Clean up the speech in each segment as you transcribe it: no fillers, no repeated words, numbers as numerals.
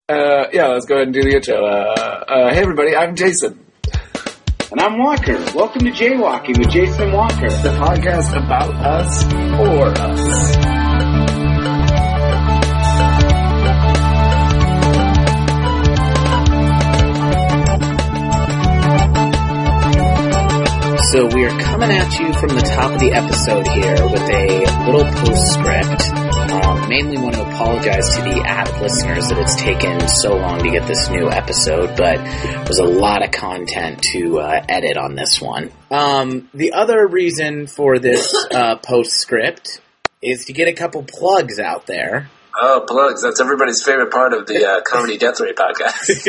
Yeah, let's go ahead and do the intro. Hey everybody, I'm Jason. And I'm Walker. Welcome to Jaywalking with Jason and Walker. The podcast about us, for us. So we are coming at you from the top of the episode here with a little postscript. Mainly want to apologize to the avid listeners that it's taken so long to get this new episode, but there's a lot of content to edit on this one. The other reason for this postscript is to get a couple plugs out there. Oh, plugs. That's everybody's favorite part of the Comedy Death Ray podcast.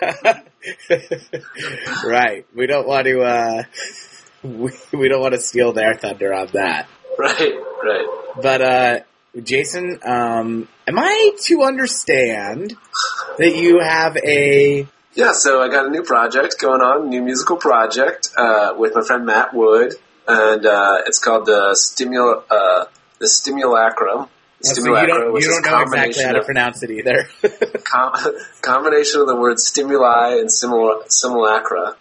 Right. We don't want to... We don't want to steal their thunder on that. Right. But, Jason, am I to understand that you have a... Yeah, so I got a new project going on, new musical project, with my friend Matt Wood, and, it's called the Stimulacrum. So you don't know exactly how to pronounce it either. Combination of the words stimuli and simulacra.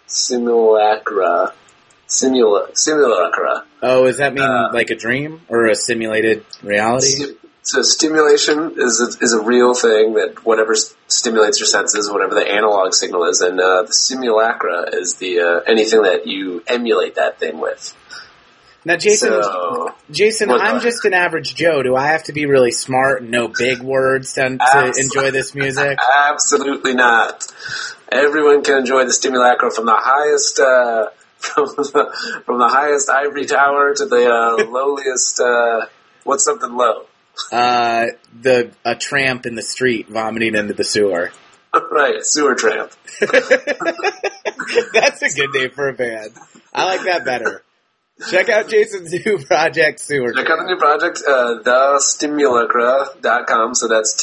Simulacra. Oh, does that mean like a dream or a simulated reality? So stimulation is a real thing that whatever stimulates your senses, whatever the analog signal is, and the simulacra is the anything that you emulate that thing with. Now, Jason, I'm just an average Joe. Do I have to be really smart and know big words to enjoy this music? Absolutely not. Everyone can enjoy the simulacra from the highest. From the highest ivory tower to the lowliest, what's something low? A tramp in the street vomiting into the sewer. Right, sewer tramp. That's a good name for a band. I like that better. Check out Jason's new project, Sewer Tramp. Check out the new project, thestimulacra.com, so that's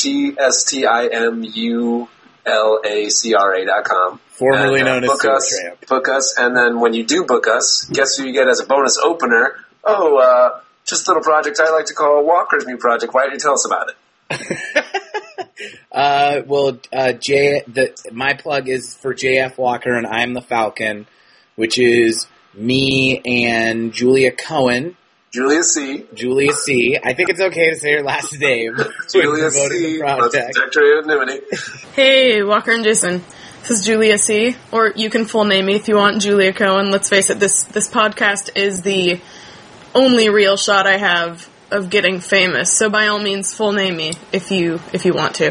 TheStimulacra.com. Formerly known as Sewer Tramp. Book us, and then when you do book us, guess who you get as a bonus opener? Just a little project I like to call Walker's new project. Why don't you tell us about it? My plug is for JF Walker and I'm the Falcon, which is me and Julia Cohen. Julia C. I think it's okay to say her last name. Julia C. Let's protect her anonymity. Hey, Walker and Jason. This is Julia C. Or you can full name me if you want, Julia Cohen. Let's face it, this podcast is the only real shot I have of getting famous. So by all means, full name me if you want to.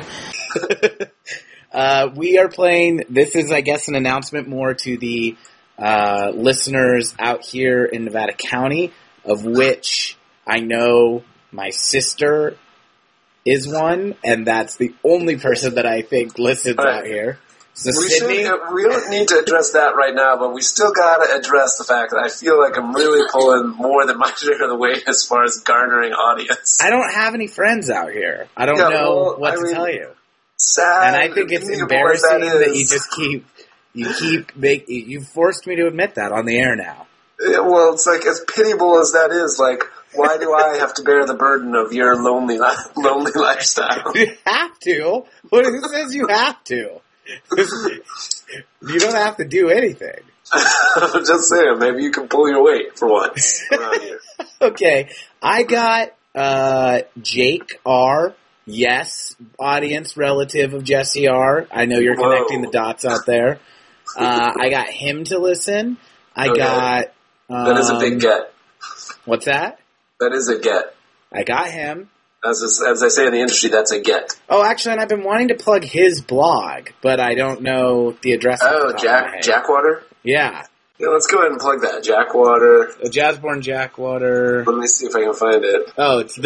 We are playing. This is, I guess, an announcement more to the listeners out here in Nevada County, of which I know my sister is one, and that's the only person that I think listens out here. So we don't need to address that right now, but we still gotta address the fact that I feel like I'm really pulling more than my share of the weight as far as garnering audience. I don't have any friend out here. I don't know what to tell you. Sad. And I think it's embarrassing that you just you forced me to admit that on the air now. Yeah, well, it's like, as pitiable as that is, like, why do I have to bear the burden of your lonely lifestyle? You have to. Who says you have to? You don't have to do anything. I'm just saying, maybe you can pull your weight for once around here. Okay, I got Jake R. Yes, audience relative of Jesse R. I know you're connecting the dots out there. I got him to listen. I got... that is a big get. What's that? That is a get. I got him. As I say in the industry, that's a get. Oh, actually, and I've been wanting to plug his blog, but I don't know the address. Oh, Jackwater? Yeah. Yeah, let's go ahead and plug that. Jackwater. Jazzborn Jackwater. Let me see if I can find it. Oh, it's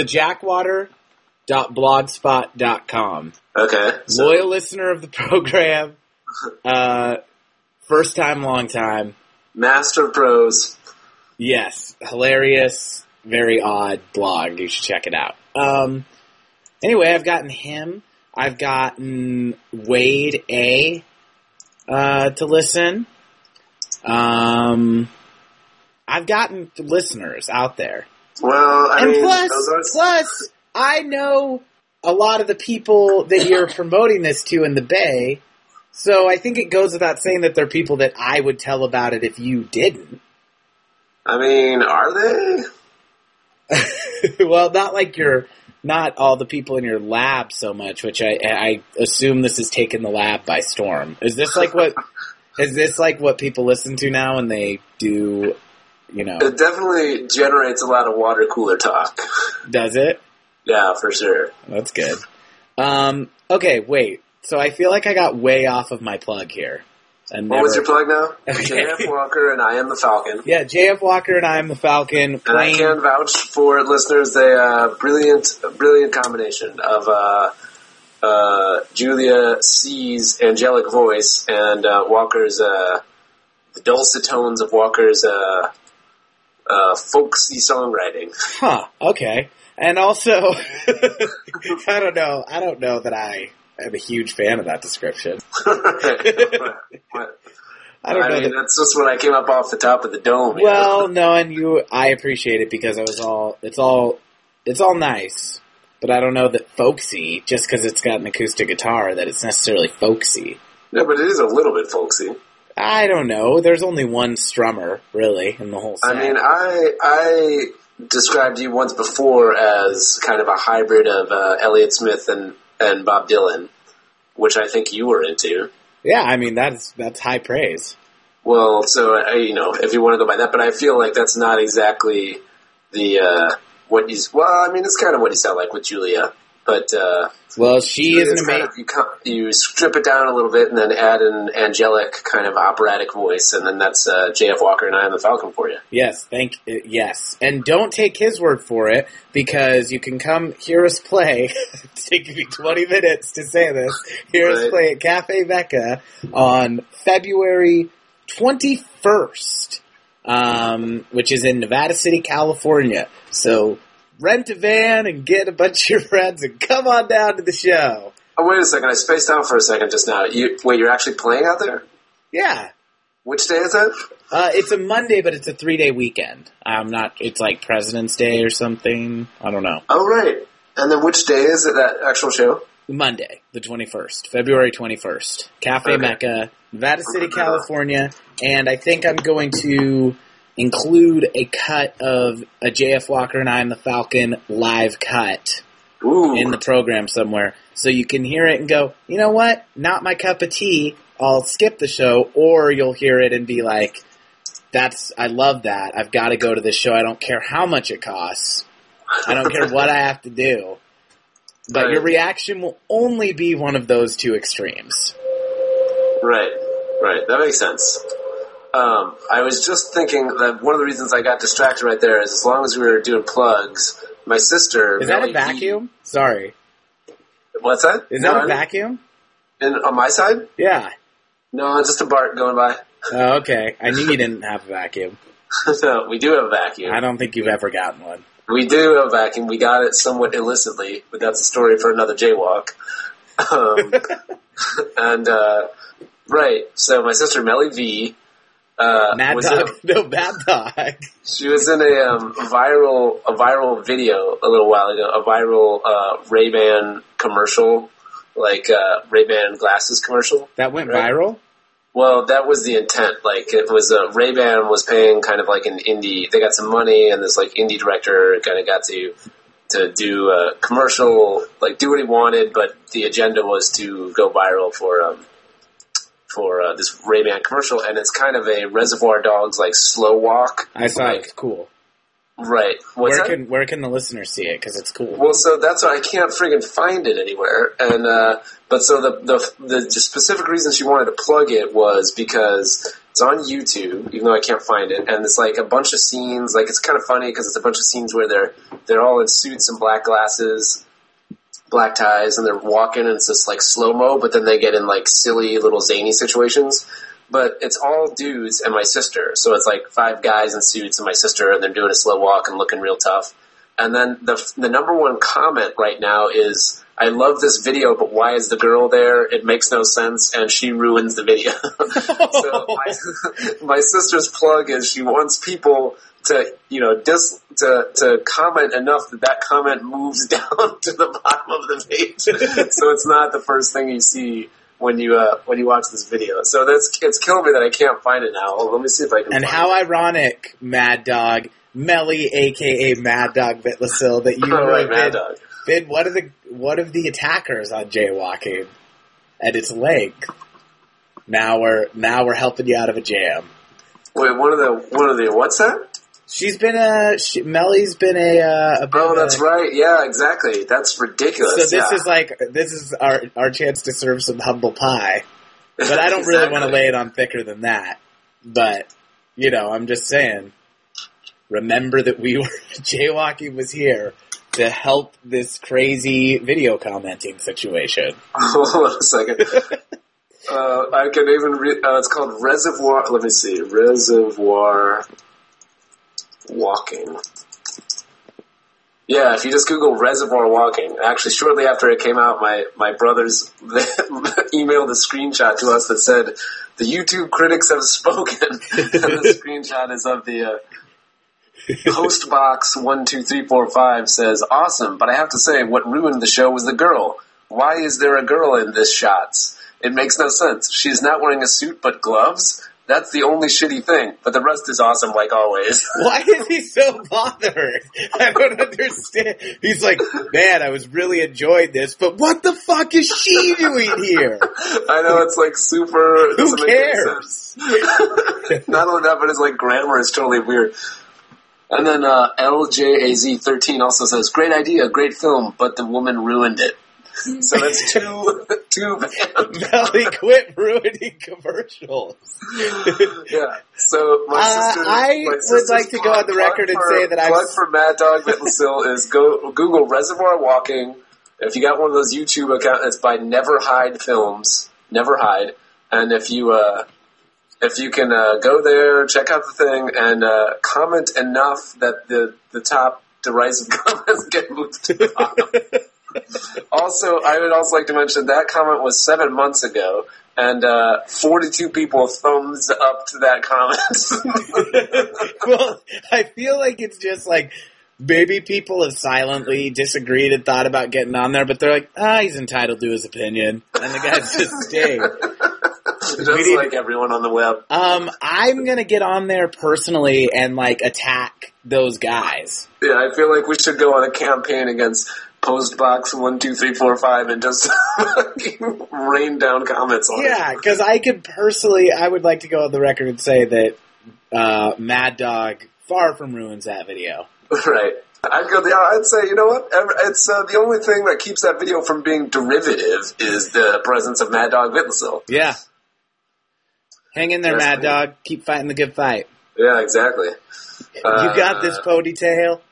thejackwater.blogspot.com. Okay. So. Loyal listener of the program. First time, long time. Master of prose. Yes. Hilarious, very odd blog. You should check it out. Anyway, I've gotten him. I've gotten Wade A. To listen. I've gotten listeners out there. Well, plus, I know a lot of the people that you're promoting this to in the Bay. So I think it goes without saying that they're people that I would tell about it if you didn't. I mean, are they? Well, not all the people in your lab so much, which I assume this has taken the lab by storm. Is this like what people listen to now when they do, It definitely generates a lot of water cooler talk. Does it? Yeah, for sure. That's good. Okay, wait. So I feel like I got way off of my plug here. What was your plug now? Okay. JF Walker and I Am the Falcon. Yeah, JF Walker and I Am the Falcon. And I can vouch for listeners, a brilliant combination of Julia C's angelic voice and Walker's the dulcet tones of Walker's folksy songwriting. Huh. Okay. And also, I don't know that I am a huge fan of that description. I mean, that's just when I came up off the top of the dome. Well, no, and I appreciate it because it's all nice, but I don't know that folksy, just because it's got an acoustic guitar, that it's necessarily folksy. No, but it is a little bit folksy. I don't know. There's only one strummer, really, in the whole set. I mean, I described you once before as kind of a hybrid of Elliott Smith and Bob Dylan, which I think you were into. Yeah, I mean, that's high praise. Well, so, if you want to go by that, but I feel like that's not exactly it's kind of what you sound like with Julia, but, well, she is an amazing... You strip it down a little bit and then add an angelic kind of operatic voice, and then that's J.F. Walker and I Am the Falcon for you. Yes, yes. And don't take his word for it, because you can come hear us play. It's taking me 20 minutes to say this. Hear us play at Cafe Mecca on February 21st, which is in Nevada City, California. So rent a van and get a bunch of your friends and come on down to the show. Oh, wait a second. I spaced out for a second just now. You're actually playing out there? Yeah. Which day is that? It's a Monday, but it's a 3-day weekend. It's like President's Day or something. I don't know. Oh, right. And then which day is it, that actual show? Monday, the 21st. February 21st. Cafe Mecca, Nevada City, California. And I think I'm going to include a cut of a JF Walker and I Am the Falcon live cut in the program somewhere. So you can hear it and go, you know what? Not my cup of tea. I'll skip the show. Or you'll hear it and be like, I love that. I've got to go to this show. I don't care how much it costs. I don't care what I have to do. But your reaction will only be one of those two extremes. Right. That makes sense. I was just thinking that one of the reasons I got distracted right there is as long as we were doing plugs, my sister... Is that a vacuum? Sorry. What's that? Is that a vacuum? On my side? Yeah. No, it's just a Bart going by. Oh, okay. I knew you didn't have a vacuum. No, we do have a vacuum. I don't think you've ever gotten one. We do have a vacuum. We got it somewhat illicitly, but that's a story for another jaywalk. Right. So my sister Melly V... Bad Dog. She was in a viral video a little while ago, a viral Ray-Ban commercial, like Ray-Ban glasses commercial. That went viral? Well, that was the intent. Like, it was Ray-Ban was paying kind of like an indie. They got some money, and this like indie director kind of got to do a commercial, like do what he wanted, but the agenda was to go viral for this Ray-Ban commercial, and it's kind of a Reservoir Dogs like slow walk. I saw it. It's cool. Right. Where can the listeners see it? Because it's cool. Well, so that's why I can't friggin' find it anywhere. And but so the specific reason she wanted to plug it was because it's on YouTube, even though I can't find it, and it's like a bunch of scenes. Like, it's kind of funny because it's a bunch of scenes where they're all in suits and black glasses, black ties, and they're walking, and it's just like slow-mo, but then they get in like silly little zany situations. But it's all dudes and my sister. So it's like 5 guys in suits and my sister, and they're doing a slow walk and looking real tough. And then the number one comment right now is, I love this video, but why is the girl there? It makes no sense, and she ruins the video. So my sister's plug is she wants people to comment enough that comment moves down to the bottom of the page, so it's not the first thing you see when you watch this video. So it's killing me that I can't find it now. Let me see if I can. And find how it. ironic, Mad Dog Melly, aka Mad Dog Bitlasil, that you Right, Mad Dog. been one of the attackers on jaywalking at its length. Now we're helping you out of a jam. Wait, one of the what's that? She's been Melly's been a bit Oh, of that's right. Yeah, exactly. That's ridiculous. So this is our chance to serve some humble pie. But I don't really want to lay it on thicker than that. But, I'm just saying, remember that jaywalking was here to help this crazy video commenting situation. Hold on a second. I can even read, it's called Reservoir, let me see, Reservoir Walking. Yeah, if you just Google Reservoir Walking, actually shortly after it came out, my brothers emailed a screenshot to us that said, the YouTube critics have spoken. And the screenshot is of the Postbox12345 says, awesome, but I have to say, what ruined the show was the girl. Why is there a girl in this shots? It makes no sense. She's not wearing a suit but gloves. That's the only shitty thing, but the rest is awesome like always. Why is he so bothered? I don't understand. He's like, man, I was really enjoying this, but what the fuck is she doing here? I know, it's like super... Who cares? Not only that, but his like grammar is totally weird. And then LJAZ13 also says, great idea, great film, but the woman ruined it. So that's two bands. Melly, quit ruining commercials. Yeah. So my sister would like to go on the record and say that plug for Mad Dog Bitlasil is go Google Reservoir Walking. If you got one of those YouTube accounts, it's by Never Hide Films. Never Hide. And if you can go there, check out the thing, and comment enough that the top derisive comments get moved to the bottom. Also, I would also like to mention that comment was 7 months ago, and 42 people thumbs up to that comment. Well, I feel like it's just like maybe people have silently disagreed and thought about getting on there, but they're like, he's entitled to his opinion, and the guy's just staying. Just like everyone on the web. I'm gonna get on there personally and like attack those guys. Yeah, I feel like we should go on a campaign against Postbox12345 and just rain down comments on it. Yeah, because I would like to go on the record and say that Mad Dog far from ruins that video. Right. I'd say, you know what? It's the only thing that keeps that video from being derivative is the presence of Mad Dog Bitlasil. Yeah. Hang in there, Mad Dog. Keep fighting the good fight. Yeah, exactly. You got this, ponytail.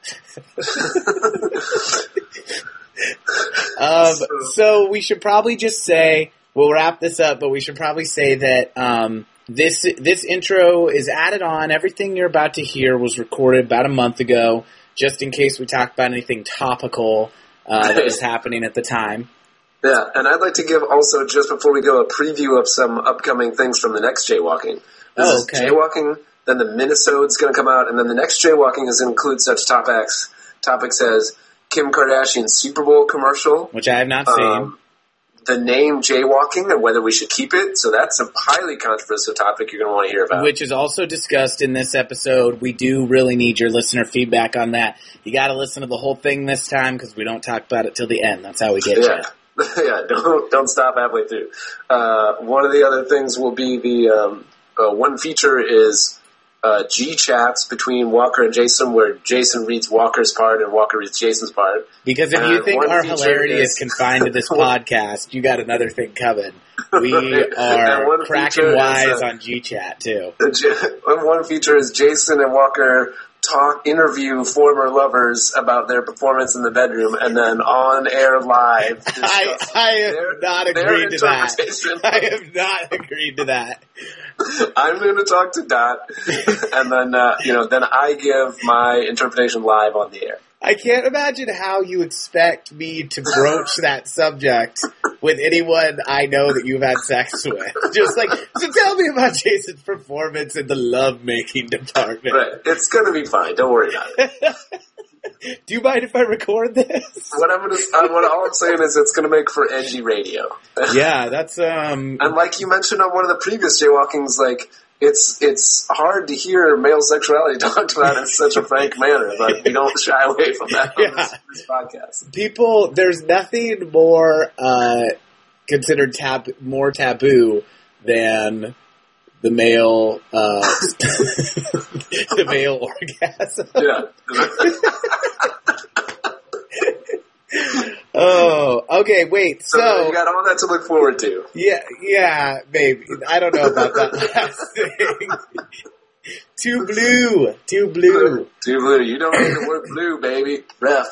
So we should probably just say, we'll wrap this up, but we should probably say that this intro is added on. Everything you're about to hear was recorded about a month ago, just in case we talk about anything topical that was happening at the time. Yeah, and I'd like to give also, just before we go, a preview of some upcoming things from the next Jaywalking. This is Jaywalking, then the Minisode's going to come out, and then the next Jaywalking is going to include such topics as Kim Kardashian's Super Bowl commercial. Which I have not seen. The name Jaywalking and whether we should keep it. So that's a highly controversial topic you're going to want to hear about. Which is also discussed in this episode. We do really need your listener feedback on that. You got to listen to the whole thing this time because we don't talk about it till the end. That's how we get you. Yeah, don't stop halfway through. One of the other things will be the one feature is G-chats between Walker and Jason, where Jason reads Walker's part and Walker reads Jason's part. Because if you think our hilarity is confined to this podcast, you got another thing coming. We are cracking wise on G-chat, too. One feature is Jason and Walker interview former lovers about their performance in the bedroom, and then on air live. I have not agreed to that. I have not agreed to that. I'm going to talk to Dot, and then then I give my interpretation live on the air. I can't imagine how you expect me to broach that subject with anyone I know that you've had sex with. Just like, so tell me about Jason's performance in the lovemaking department. Right. It's gonna be fine. Don't worry about it. Do you mind if I record this? What all I'm saying is it's gonna make for edgy radio. Yeah, that's, And like you mentioned on one of the previous jaywalkings, like, it's hard to hear male sexuality talked about in such a frank manner, but we don't shy away from that on this podcast. People, there's nothing more considered more taboo than the male the male orgasm. Yeah. Oh, okay, wait, so you got all that to look forward to. Yeah, maybe. I don't know about that last thing. Too blue. Too blue. You don't need to work blue, baby. Rough.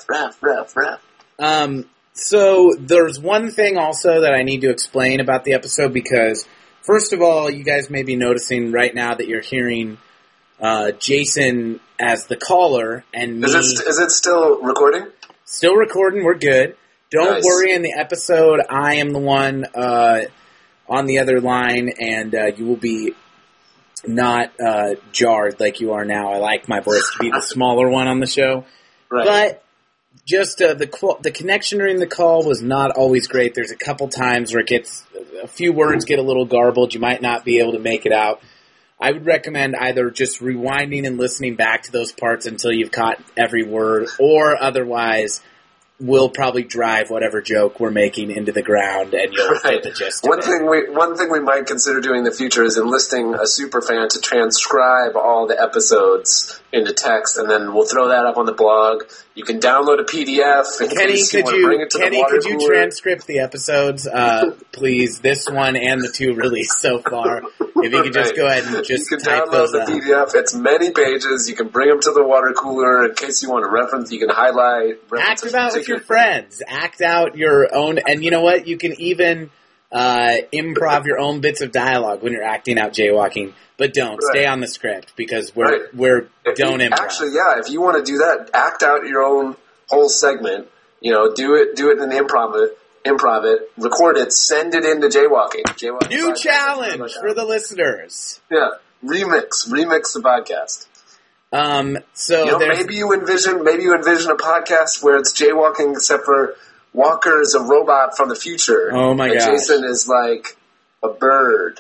So there's one thing also that I need to explain about the episode because, first of all, you guys may be noticing right now that you're hearing Jason as the caller and me. Is it still recording? Still recording. We're good. Don't worry. In the episode, I am the one on the other line, and you will be not jarred like you are now. I like my voice to be the smaller one on the show, right. But just the connection during the call was not always great. There's a couple times where a few words get a little garbled. You might not be able to make it out. I would recommend either just rewinding and listening back to those parts until you've caught every word, or otherwise we'll probably drive whatever joke we're making into the ground and you'll get the gist of it. One thing we might consider doing in the future is enlisting a superfan to transcribe all the episodes into text, and then we'll throw that up on the blog. You can download a PDF in case you want to bring it to the water could you cooler. transcript the episodes, please? This one and the two released so far. If you could just go ahead and just you can type download those the up. PDF. It's many pages. You can bring them to the water cooler in case you want to reference. You can highlight. Act it out with your friends. Act out your own, and you know what? You can even improv your own bits of dialogue when you're acting out jaywalking. But don't stay on the script because we're don't improv. Actually, yeah. If you want to do that, act out your own whole segment. You know, do it in improv it, record it, send it into jaywalking. New challenge for the listeners. Yeah, remix the podcast. So maybe you envision a podcast where it's jaywalking, except for Walker is a robot from the future. Oh my gosh. Jason is like a bird.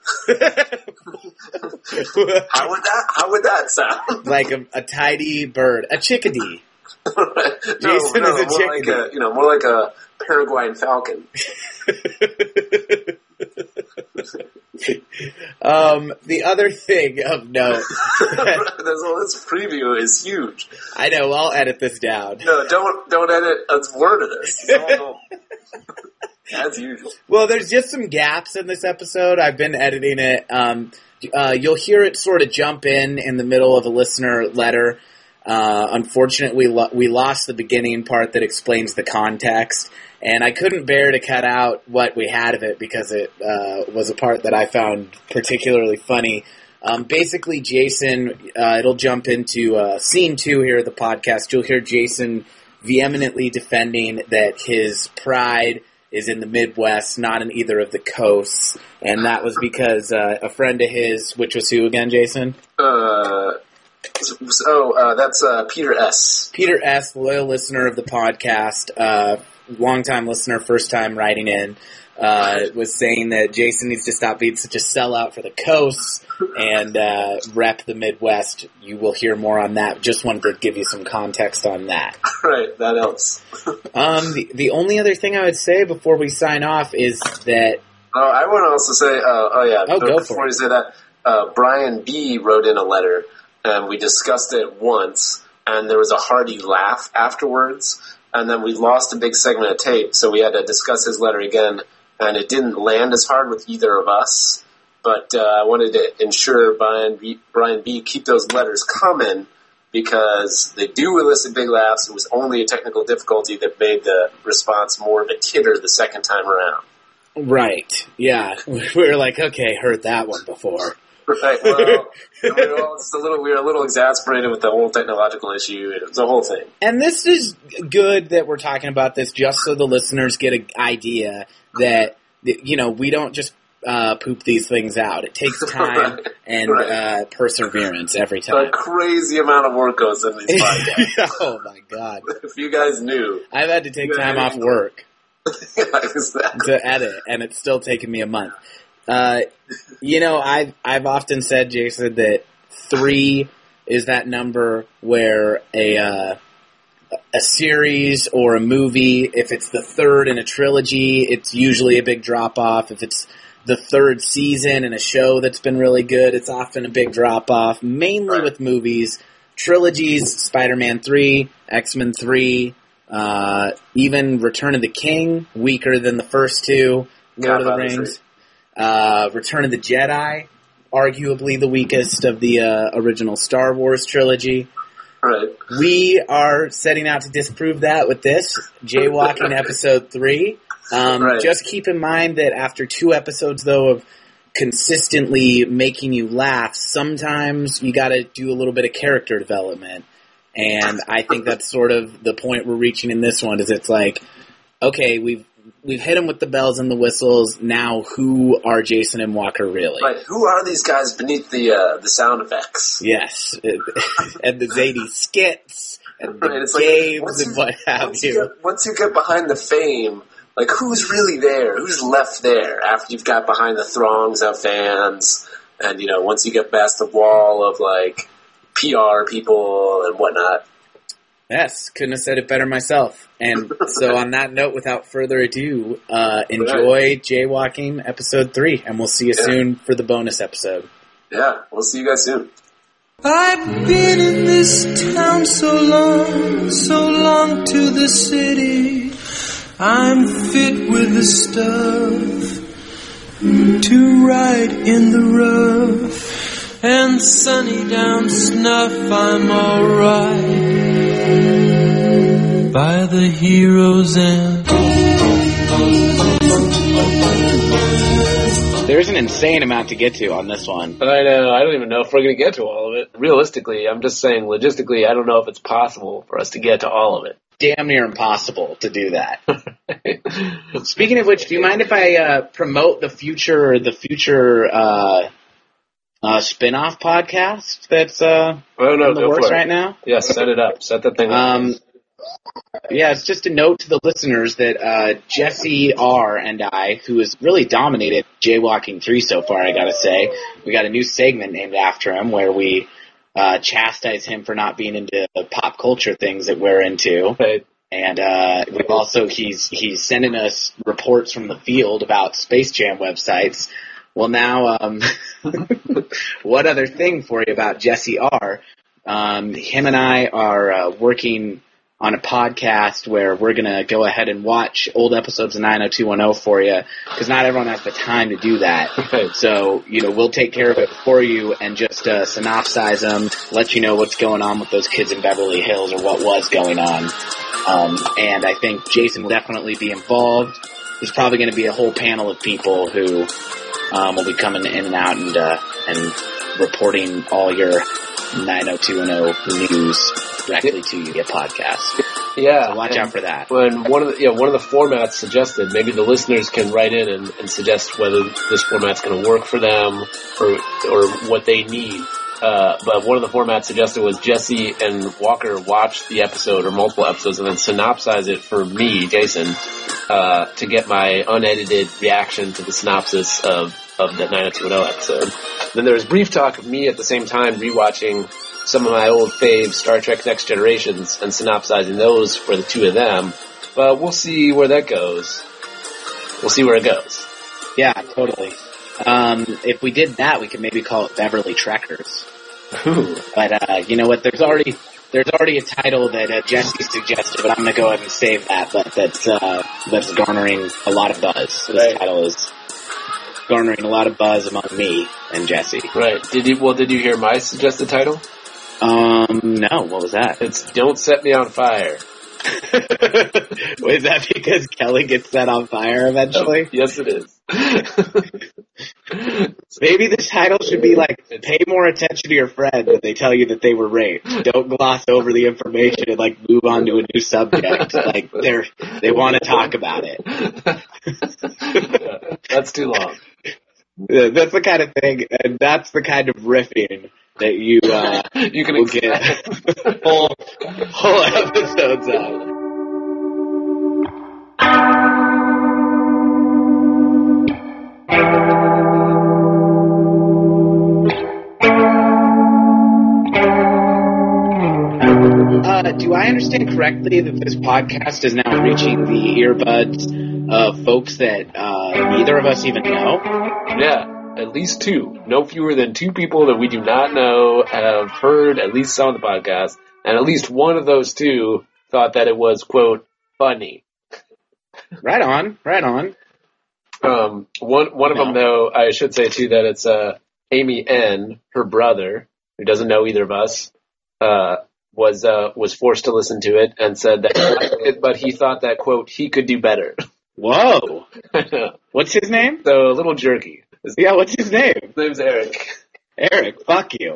How would that sound? Like a tidy bird, a chickadee. Jason is a chickadee. More like a Paraguayan falcon. The other thing of note. This preview is huge. I know. I'll edit this down. No, don't edit a word of this. No. As usual. Well, there's just some gaps in this episode. I've been editing it. You'll hear it sort of jump in the middle of a listener letter. Unfortunately, we lost the beginning part that explains the context, and I couldn't bear to cut out what we had of it because it was a part that I found particularly funny. Basically, Jason, it'll jump into scene 2 here of the podcast. You'll hear Jason vehemently defending that his pride is in the Midwest, not in either of the coasts, and that was because a friend of his, which was who again, Jason? That's Peter S. Peter S., loyal listener of the podcast, long-time listener, first-time writing in, was saying that Jason needs to stop being such a sellout for the coasts and rep the Midwest. You will hear more on that. Just wanted to give you some context on that. Right, that helps. The only other thing I would say before we sign off is that... I want to also say, before you say that, Brian B. wrote in a letter, and we discussed it once, and there was a hearty laugh afterwards, and then we lost a big segment of tape, so we had to discuss his letter again, and it didn't land as hard with either of us, but I wanted to ensure Brian B. keep those letters coming, because they do elicit big laughs. It was only a technical difficulty that made the response more of a titter the second time around. Right, yeah. We were like, okay, heard that one before. Right. Well, we were a little exasperated with the whole technological issue. It was a whole thing. And this is good that we're talking about this, just so the listeners get an idea that we don't just poop these things out. It takes time and perseverance every time. A crazy amount of work goes in these podcasts. Oh my God! If you guys knew, I've had to take time off work exactly. to edit, and it's still taking me a month. I've often said, Jason, that 3 is that number where a series or a movie, if it's the 3rd in a trilogy, it's usually a big drop-off. If it's the 3rd season in a show that's been really good, it's often a big drop-off, mainly with movies. Trilogies, Spider-Man 3, X-Men 3, even Return of the King, weaker than the first 2, Lord of the Rings. Return of the Jedi, arguably the weakest of the original Star Wars trilogy. Right. We are setting out to disprove that with this, Jaywalking Episode 3. Just keep in mind that after 2 episodes, though, of consistently making you laugh, sometimes you gotta do a little bit of character development. And I think that's sort of the point we're reaching in this one, is it's like, okay, we've hit them with the bells and the whistles. Now, who are Jason and Walker really? Right. Who are these guys beneath the sound effects? Yes, and the zany skits and the games and what have you. Once you get behind the fame, like, who's really there? Who's left there after you've got behind the throngs of fans? And once you get past the wall of like PR people and whatnot. Yes, couldn't have said it better myself. And so on that note, without further ado, enjoy Jaywalking Episode 3, and we'll see you soon for the bonus episode. Yeah, we'll see you guys soon. I've been in this town so long to the city. I'm fit with the stuff to ride in the rough, and sunny down Snuff, I'm alright. By the hero's end. There's an insane amount to get to on this one. I know. I don't even know if we're going to get to all of it. Realistically, I'm just saying, logistically, I don't know if it's possible for us to get to all of it. Damn near impossible to do that. Speaking of which, do you mind if I promote the future spin-off podcast that's in the works right now? Yes, set it up. Set the thing up. Yeah, it's just a note to the listeners that Jesse R. and I, who has really dominated Jaywalking 3 so far, I gotta say, we got a new segment named after him where we chastise him for not being into pop culture things that we're into. Right. And we've also he's sending us reports from the field about Space Jam websites. Well, now, one other thing for you about Jesse R. Him and I are working on a podcast where we're going to go ahead and watch old episodes of 90210 for you, because not everyone has the time to do that. Right. So, we'll take care of it for you and just synopsize them, let you know what's going on with those kids in Beverly Hills, or what was going on. And I think Jason will definitely be involved. There's probably going to be a whole panel of people who will be coming in and out and reporting all your 90210 news directly to you via podcast. Yeah. So watch out for that. When one of the formats suggested, maybe the listeners can write in and suggest whether this format's going to work for them or what they need. But one of the formats suggested was Jesse and Walker watch the episode or multiple episodes and then synopsize it for me, Jason, to get my unedited reaction to the synopsis of the 90210 episode. Then there was brief talk of me at the same time rewatching some of my old faves, Star Trek Next Generations, and synopsizing those for the two of them. But we'll see where that goes. We'll see where it goes. Yeah, totally. If we did that, we could maybe call it Beverly Trekkers. Ooh. But you know what? There's already a title that Jesse suggested, but I'm going to go ahead and save that. But that's garnering a lot of buzz. This title is garnering a lot of buzz among me and Jesse. Right. Did you hear my suggested title? No. What was that? It's Don't Set Me on Fire. Wait, is that because Kelly gets set on fire eventually? Yes, it is. Maybe the title should be like, pay more attention to your friend when they tell you that they were raped. Don't gloss over the information and like move on to a new subject. Like they want to talk about it. Yeah, that's too long. That's the kind of thing, and that's the kind of riffing that you can will get whole episodes of. Do I understand correctly that this podcast is now reaching the earbuds of folks that neither of us even know? Yeah, at least two. No fewer than two people that we do not know have heard at least some of the podcast, and at least one of those two thought that it was, quote, funny. Right on, right on. One of them, though, I should say, too, that it's Amy N., her brother, who doesn't know either of us, was forced to listen to it and said that, but he thought that, quote, he could do better. Whoa. What's his name? So, a little jerky. Yeah, what's his name? His name's Eric. Eric, fuck you.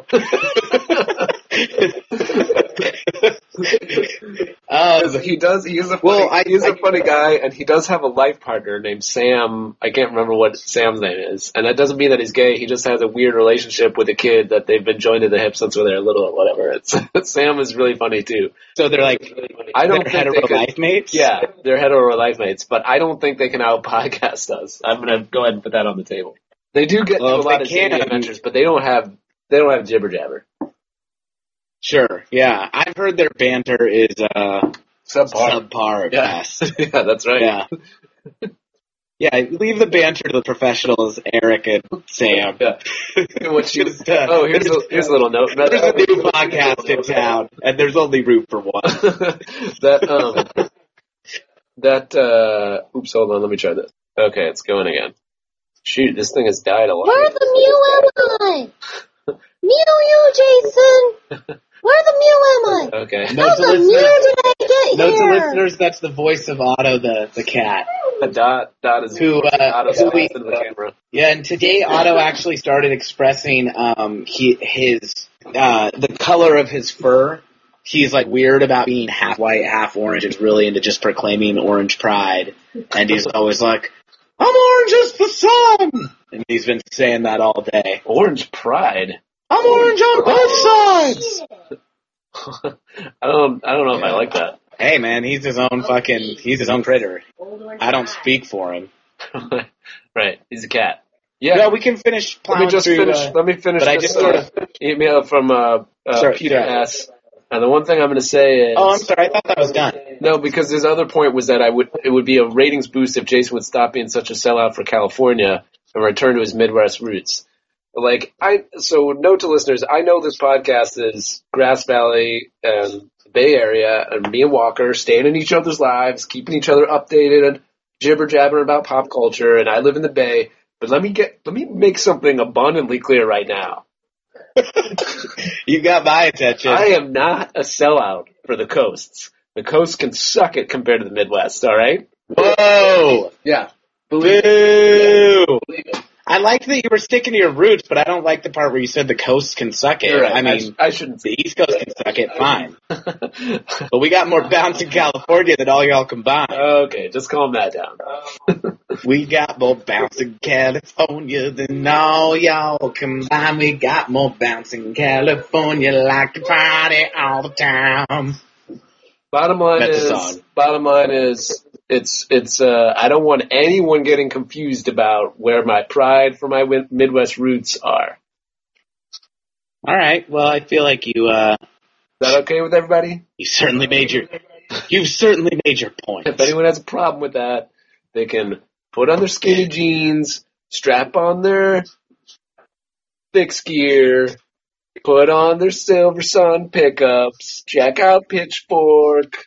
He is a funny guy, and he does have a life partner named Sam. I can't remember what Sam's name is, and that doesn't mean that he's gay. He just has a weird relationship with a kid that they've been joined at the hip since when they're little or whatever. Sam is really funny too. So they're like, I don't they're think hetero life mates? Yeah, they're hetero life mates, but I don't think they can out podcast us. I'm gonna go ahead and put that on the table. They do get to a lot of Zany adventures, but they don't have jibber jabber. Sure, yeah. I've heard their banter is subpar at Yeah. best. Yeah, that's right. Yeah. Yeah, leave the banter to the professionals, Eric and Sam. Yeah. What you, here's a little note. There's a new podcast in town, and there's only room for one. Oops, hold on, let me try this. Okay, it's going again. Shoot, this thing has died a lot. Where the Mew am I? Mew, Jason! Where the Mew am I? Okay. How the Mew did I get Note to here? listeners, that's the voice of Otto the cat. Dot is Otto's who we- in the camera. Yeah, and today Otto actually started expressing the color of his fur. He's like weird about being half white, half orange. It's really into just proclaiming orange pride. And he's always like, I'm orange as the sun! And he's been saying that all day. Orange pride. I'm orange on both sides! I don't know if I like that. Hey man, he's his own critter. I don't speak for him. Right, he's a cat. Yeah, No, we can finish plowing let me finish but I this just sort of- email from Peter S. And the one thing I'm going to say is... Oh, I'm sorry, I thought that was done. No, because his other point was that it would be a ratings boost if Jason would stop being such a sellout for California and return to his Midwest roots. So note to listeners, I know this podcast is Grass Valley and the Bay Area, and me and Walker staying in each other's lives, keeping each other updated and jibber-jabbering about pop culture, and I live in the Bay. But let me make something abundantly clear right now. You got my attention. I am not a sellout for the coasts. The coasts can suck it compared to the Midwest, alright? Whoa! Yeah. Boo! Believe it. I like that you were sticking to your roots, but I don't like the part where you said the coast can suck it. You're right. I mean, I shouldn't the East Coast can suck it, fine. But we got more bounce in California than all y'all combined. Okay, just calm that down. We got more bounce in California than all y'all combined. We got more bounce in California, like to party all the time. Bottom line is, it's I don't want anyone getting confused about where my pride for my Midwest roots are. All right. Well, I feel like you. Is that okay with everybody? You've certainly made your point. If anyone has a problem with that, they can put on their skinny jeans, strap on their fixed gear, put on their Silver Sun pickups, check out Pitchfork.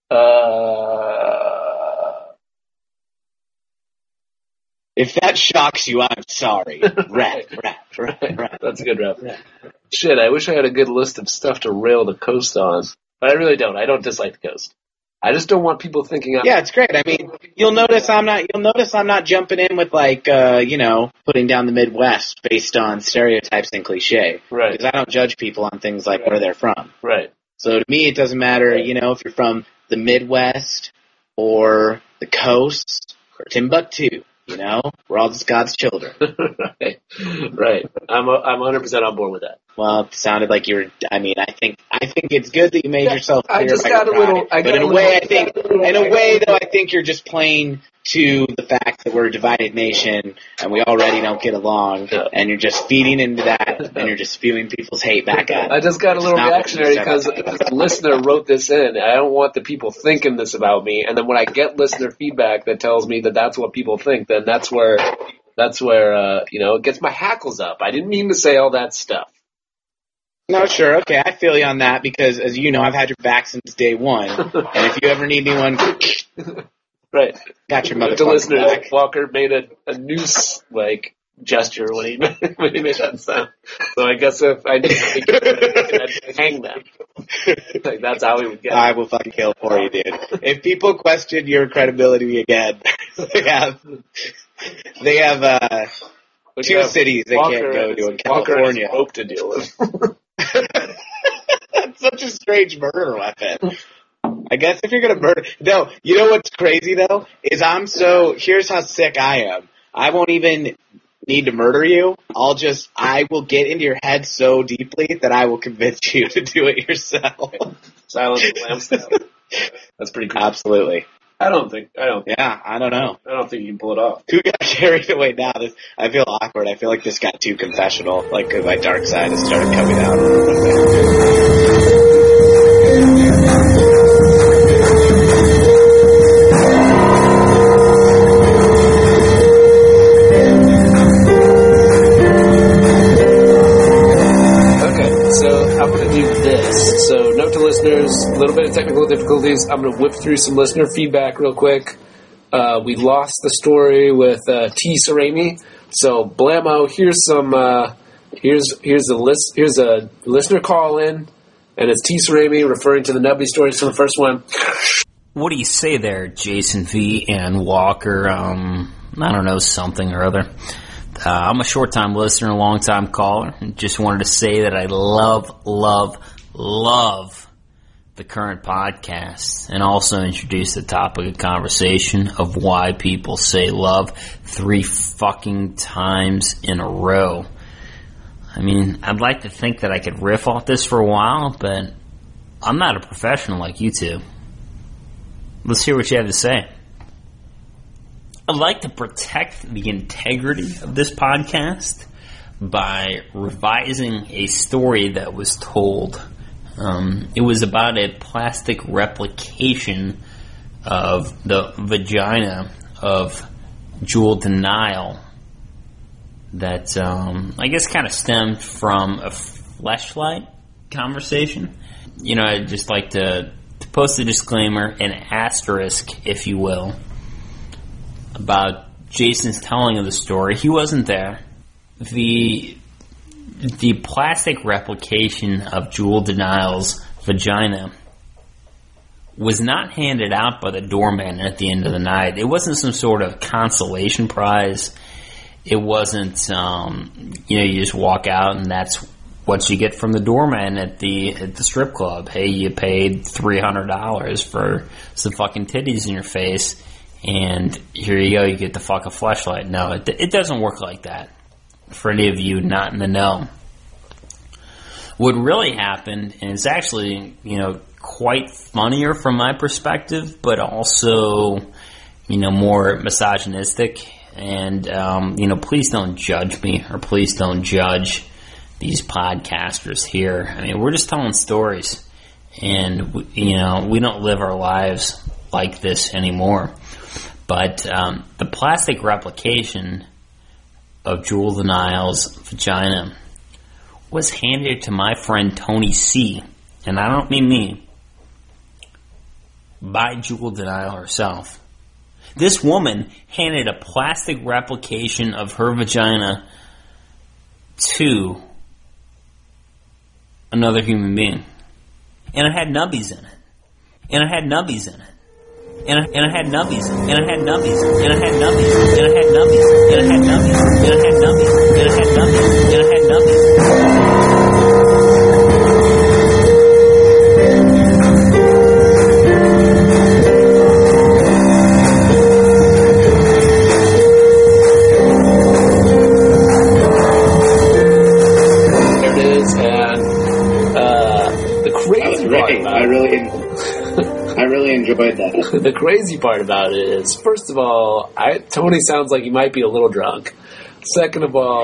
If that shocks you, I'm sorry. Rap. That's a good rap. Shit, I wish I had a good list of stuff to rail the coast on. But I really don't. I don't dislike the coast. I just don't want people thinking I'm... Yeah, it's great. I mean, you'll notice I'm not jumping in with putting down the Midwest based on stereotypes and cliche. Right. Because I don't judge people on things like where they're from. Right. So to me, it doesn't matter, if you're from the Midwest or the coast or Timbuktu. We're all just God's children. Right. I'm 100% on board with that. Well, it sounded like you were. I mean, I think it's good that you made yourself clear. I just got a little. But in a way, I think you're just playing to the fact that we're a divided nation and we already don't get along, and you're just feeding into that, and you're just spewing people's hate back at. I just got a little reactionary because a listener wrote this in. I don't want the people thinking this about me, and then when I get listener feedback that tells me that that's what people think, then that's where it gets my hackles up. I didn't mean to say all that stuff. No, sure, okay, I feel you on that because, as you know, I've had your back since day one, and if you ever need anyone, right, got your motherfucking the listener, back. Walker made a noose gesture when he made that sound. So I guess if I need to hang them, that's how he would get. I will fucking kill for you, dude. If people question your credibility again, they have two cities they can't go to in California. Walker hope to deal with. That's such a strange murder weapon. I guess if you're gonna murder, no, you know what's crazy though is here's how sick I am. I won't even need to murder you. I will get into your head so deeply that I will convince you to do it yourself. Silence of the Lambs. That's pretty cool. Absolutely. I don't think. Yeah, I don't know. I don't think you can pull it off. Who got carried away now? I feel awkward. I feel like this got too confessional. Like my dark side has started coming out. Okay, so I'm going to do this. So note to listeners, a little bit of technical difficulties. I'm going to whip through some listener feedback real quick. We lost the story with T. Sarami. So blammo, here's a listener call in, and it's T. Sarami referring to the Nubby story. So the first one. What do you say there, Jason V. and Walker? I don't know, something or other. I'm a short-time listener, long-time caller. Just wanted to say that I love the current podcast, and also introduce the topic of conversation of why people say love 3 fucking times in a row. I mean, I'd like to think that I could riff off this for a while, but I'm not a professional like you two. Let's hear what you have to say. I'd like to protect the integrity of this podcast by revising a story that was told. It was about a plastic replication of the vagina of Jewel Denial that I guess kind of stemmed from a Fleshlight conversation. I'd just like to post a disclaimer, an asterisk, if you will, about Jason's telling of the story. He wasn't there. The plastic replication of Jewel Denial's vagina was not handed out by the doorman at the end of the night. It wasn't some sort of consolation prize. It wasn't, you just walk out and that's what you get from the doorman at the strip club. Hey, you paid $300 for some fucking titties in your face, and here you go, you get the fucking Fleshlight. No, it doesn't work like that. For any of you not in the know. What really happened, and it's actually, quite funnier from my perspective, but also, more misogynistic. And, please don't judge me, or please don't judge these podcasters here. I mean, we're just telling stories. And, we don't live our lives like this anymore. But the plastic replication of Jewel Denial's vagina was handed to my friend Tony C., and I don't mean me, by Jewel Denial herself. This woman handed a plastic replication of her vagina to another human being. And it had nubbies in it. and it had nubbies in it. And I had nubbies, and I had nubbies, and I had nubbies, and I had nubbies, and I had nubbies, and I had nubbies, and I had nubbies, and I had nubbies. There it is, and the crazy part about it. I really enjoyed that. The crazy part about it is, first of all, Tony sounds like he might be a little drunk. Second of all,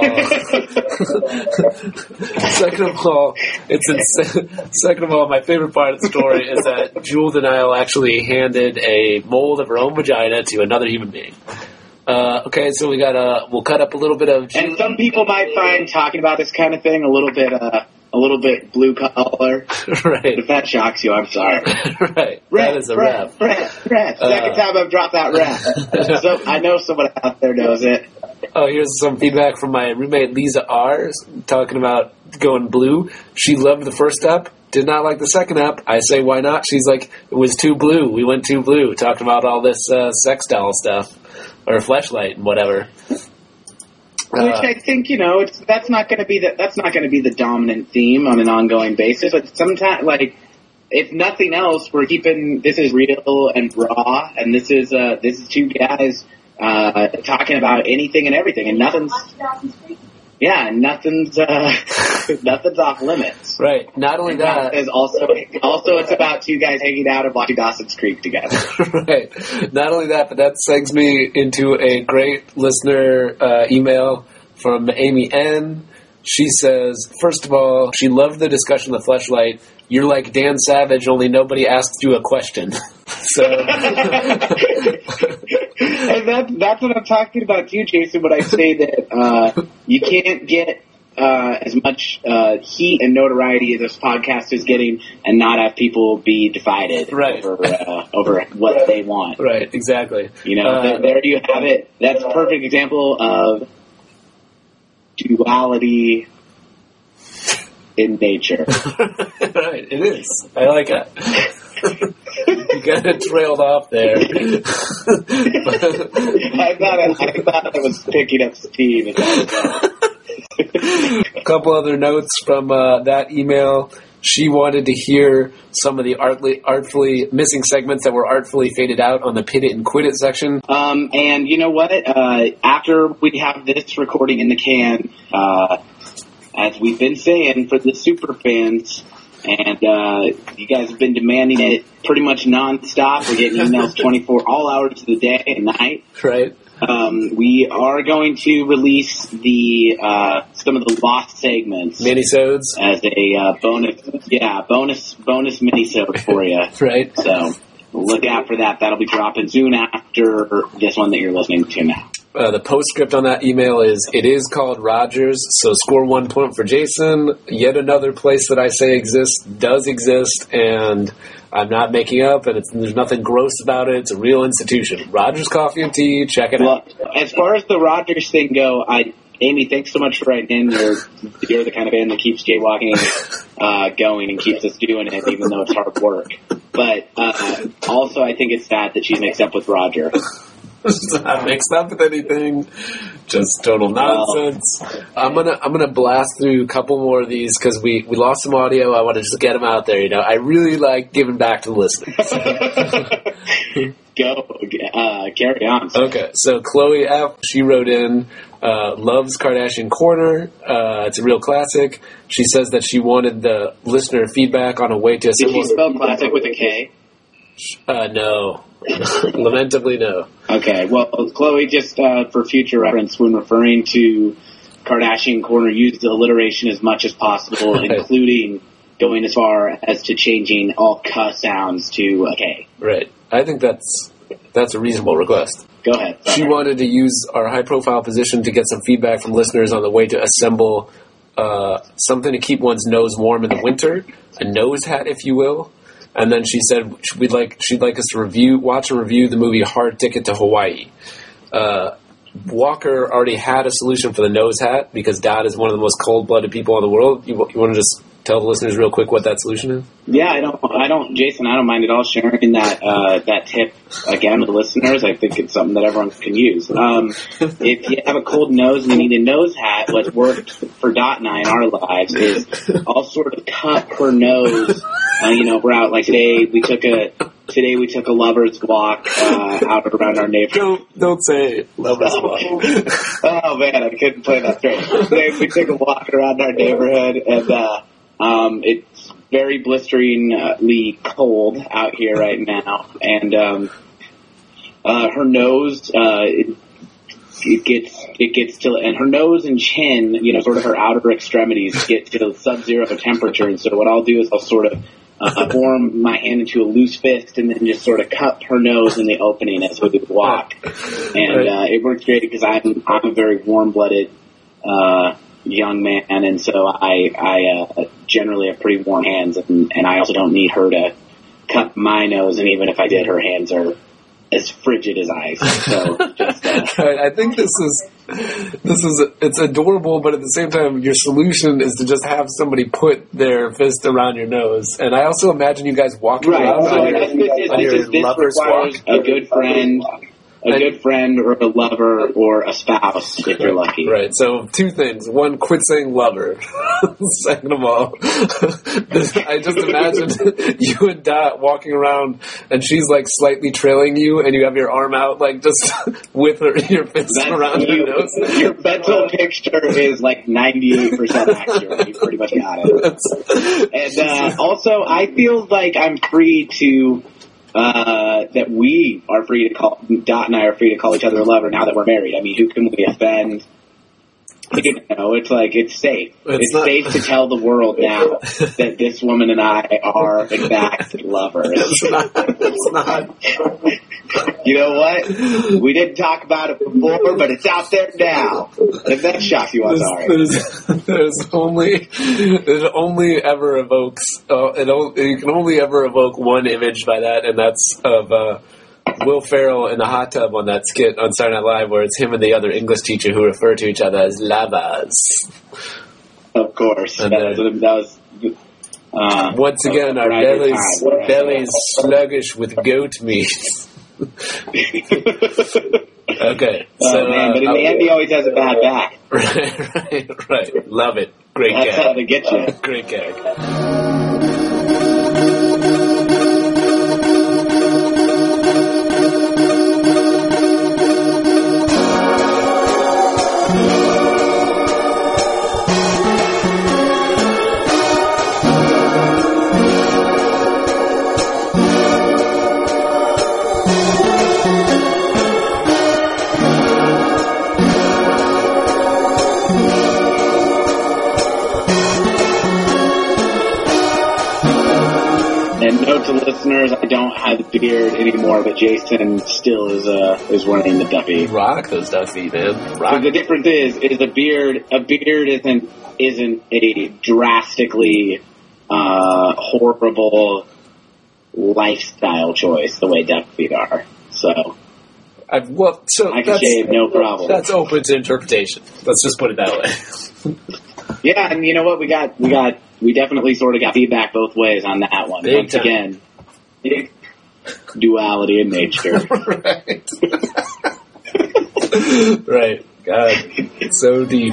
my favorite part of the story is that Jewel Denial actually handed a mold of her own vagina to another human being. Okay, so we'll cut up a little bit of. And some people might find talking about this kind of thing a little bit blue collar. Right. If that shocks you, I'm sorry. Right. That is a rap. Second time I've dropped that rap. So I know someone out there knows it. Oh, here's some feedback from my roommate Lisa R. talking about going blue. She loved the first up, did not like the second up. I say, why not? She's like, it was too blue. We went too blue. Talking about all this sex doll stuff or fleshlight and whatever. Which I think, that's not going to be the dominant theme on an ongoing basis. But sometimes, like, if nothing else, we're keeping this is real and raw, and this is two guys talking about anything and everything, and nothing's off limits. Right. Not only that, is also it's about two guys hanging out and watching Dawson's Creek together. Right. Not only that, but that segs me into a great listener email from Amy N. She says, first of all, she loved the discussion of the fleshlight. You're like Dan Savage, only nobody asked you a question. So, and that's what I'm talking about too, Jason. When I say that you can't get as much heat and notoriety as this podcast is getting, and not have people be divided over what they want. Right, exactly. There you have it. That's a perfect example of duality in nature. Right, it is. I like it. You got it trailed off there. I thought I was picking up steam. A couple other notes from that email. She wanted to hear some of the artfully missing segments that were artfully faded out on the Pit It and Quit It section. And you know what? After we have this recording in the can, as we've been saying for the super fans, and you guys have been demanding it pretty much nonstop. We're getting emails all hours of the day and night. Right. We are going to release the some of the lost segments, minisodes, as a bonus minisode for you. Right. So look out for that. That'll be dropping soon after this one that you're listening to now. The postscript on that email is, it is called Rogers, so score 1 point for Jason. Yet another place that I say exists does exist, and I'm not making up, and there's nothing gross about it. It's a real institution. Rogers Coffee and Tea, check it out. As far as the Rogers thing go, Amy, thanks so much for writing in. You're the kind of band that keeps jaywalking going and keeps us doing it, even though it's hard work. But also, I think it's sad that she's mixed up with Roger. Not mixed up with anything, just total nonsense. I'm gonna blast through a couple more of these because we lost some audio. I want to just get them out there. I really like giving back to the listeners. Carry on. Okay, so Chloe F. She wrote in, loves Kardashian Corner. It's a real classic. She says that she wanted the listener feedback on a way to. Did she spell classic with a K? No. Lamentably, no. Okay, well, Chloe, just for future reference, when referring to Kardashian Corner, use the alliteration as much as possible, right, including going as far as to changing all K sounds to a K. Right. I think that's a reasonable request. Go ahead. She wanted to use our high-profile position to get some feedback from listeners on the way to assemble something to keep one's nose warm in the winter, a nose hat, if you will. And then she said she'd like us to watch and review the movie Hard Ticket to Hawaii. Walker already had a solution for the nose hat because Dad is one of the most cold-blooded people in the world. You want to just tell the listeners real quick what that solution is? Yeah, I don't, Jason, I don't mind at all sharing that tip again with the listeners. I think it's something that everyone can use. If you have a cold nose and you need a nose hat, what's worked for Dot and I in our lives is I'll sort of cup her nose. We're out, like today we took a lover's walk out around our neighborhood. Don't say lover's walk. Oh man, I couldn't play that straight. Today we took a walk around our neighborhood, and it's very blisteringly cold out here right now. And her nose, it gets to, and her nose and chin, sort of her outer extremities get to sub-zero temperature. And so what I'll do is I'll sort of form my hand into a loose fist and then just sort of cup her nose in the opening as we walk. And it works great because I'm a very warm-blooded young man, and so I generally have pretty warm hands, and I also don't need her to cup my nose, and even if I did, her hands are as frigid as ice. So just, I think it's adorable, but at the same time, your solution is to just have somebody put their fist around your nose. And I also imagine you guys walking around on your lover's walk. A good friend or a lover or a spouse, if you're lucky. Right, so two things. One, quit saying lover. Second of all, I just imagine you and Dot walking around and she's like slightly trailing you and you have your arm out like just with your fist around your nose. Your mental picture is like 98% accurate. You pretty much got it. And also, I feel like I'm free to... that we are free to call, Dot and I are free to call each other a lover now that we're married. I mean, who can we offend? It's like, it's safe. It's safe to tell the world now that this woman and I are, in fact, lovers. It's not. You know what? We didn't talk about it before, but it's out there now. If that shocks you, I'm sorry. It only ever evokes, you can only ever evoke one image by that, and that's of, Will Ferrell in the hot tub on that skit on Saturday Night Live where it's him and the other English teacher who refer to each other as lovers. Of course. And that was once again, our bellies sluggish with goat meat. Okay. So, man, but in the end, he always has a bad back. Right. Love it. Great gag. That's how they get you. Great gag. To listeners, I don't have a beard anymore, but Jason still is wearing the Duffy. Rock those Duffy, man. Rock. So the difference is a beard isn't a drastically horrible lifestyle choice the way Duffy are. So I can shave no problem. That's open to interpretation. Let's just put it that way. Yeah, and you know what? We definitely sort of got feedback both ways on that one. Big Once time. again, big duality in nature. Right. God, it's so deep.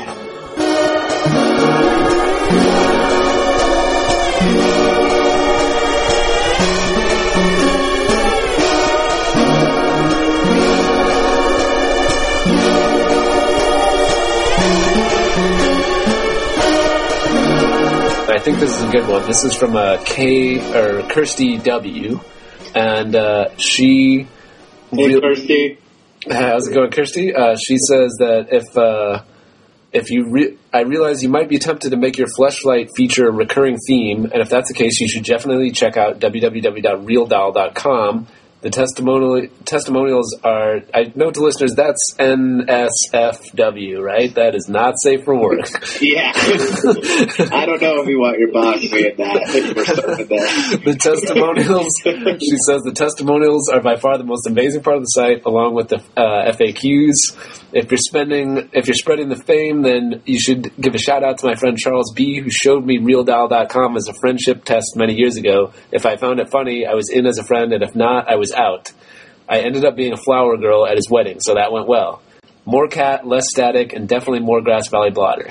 I think this is a good one. This is from Kirsty W. And she... Hey, Kirsty. How's it going, Kirsty? She says that I realize you might be tempted to make your Fleshlight feature a recurring theme, and if that's the case, you should definitely check out www.realdoll.com. The testimonials are, I note to listeners, that's NSFW, right? That is not safe for work. Yeah. I don't know if you want your boss saying that. I think we're starting there. The testimonials, she says the testimonials are by far the most amazing part of the site, along with the FAQs. If you're spreading the fame, then you should give a shout out to my friend Charles B, who showed me RealDoll.com as a friendship test many years ago. If I found it funny, I was in as a friend, and if not, I was out. I ended up being a flower girl at his wedding, so that went well. More cat, less static, and definitely more Grass Valley blotter.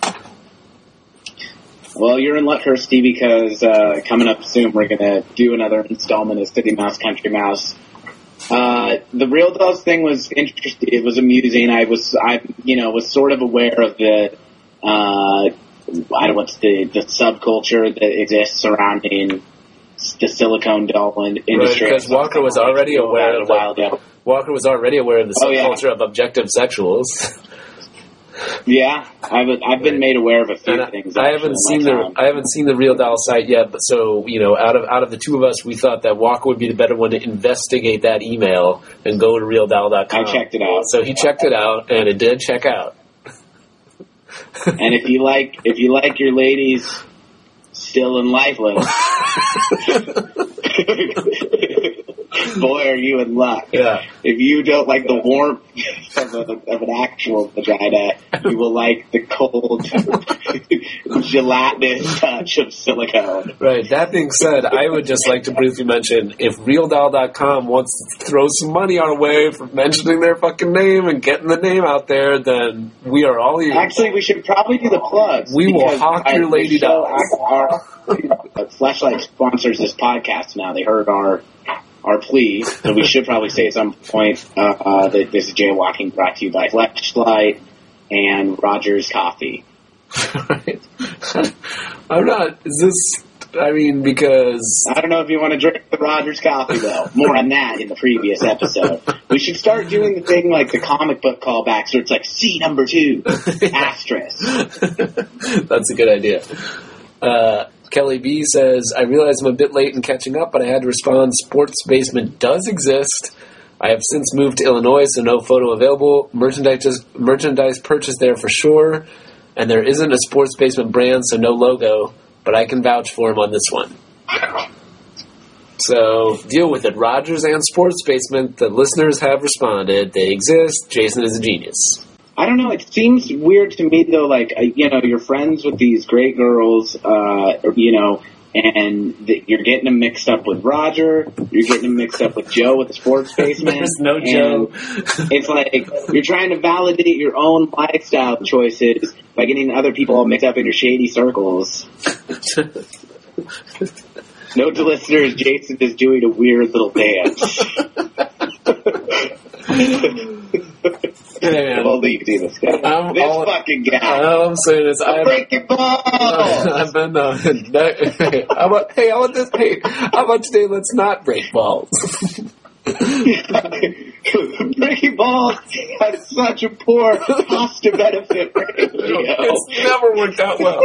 Well, you're in luck, Kirsty, because coming up soon we're going to do another installment of City Mouse, Country Mouse. The Real Dolls thing was interesting. It was amusing. I was sort of aware of the subculture that exists surrounding the silicone doll industry. Right, because Walker was already aware of the subculture of objective sexuals. Yeah, I've been made aware of a few things. I haven't seen the Real Doll site yet, but so out of the two of us, we thought that Walker would be the better one to investigate that email and go to RealDoll.com. I checked it out. So he checked it out, and it did check out. And if you like your ladies still and lifeless, boy, are you in luck. Yeah. If you don't like the warmth of an actual vagina, you will like the cold, gelatinous touch of silicone. Right. That being said, I would just like to briefly mention, if RealDoll.com wants to throw some money our way for mentioning their fucking name and getting the name out there, then we are all ears. Actually, we should probably do the plugs. We will hawk your lady dolls. Fleshlight sponsors this podcast now. They heard our plea, so we should probably say at some point that this is Jaywalking brought to you by Fleshlight and Rogers Coffee. Right. I'm not. Because I don't know if you want to drink the Rogers Coffee, though. More on that in the previous episode. We should start doing the thing like the comic book callbacks where it's like C number 2, asterisk. That's a good idea. Kelly B says, I realize I'm a bit late in catching up, but I had to respond. Sports Basement does exist. I have since moved to Illinois, so no photo available. Merchandise purchased there for sure. And there isn't a Sports Basement brand, so no logo, but I can vouch for him on this one. So deal with it. Rogers and Sports Basement, the listeners have responded. They exist. Jason is a genius. I don't know. It seems weird to me, though, like, you're friends with these great girls, and you're getting them mixed up with Roger, you're getting them mixed up with Joe with the Sports Basement. There's no Joe. It's like you're trying to validate your own lifestyle choices by getting other people all mixed up in your shady circles. Note to listeners, Jason is doing a weird little dance. Hey, I'll leave you this guy. Fucking guy. All I'm saying is I'm breaking balls. I've been how about today? Let's not break balls. Breaking balls has such a poor cost to benefit ratio. It's never worked out well.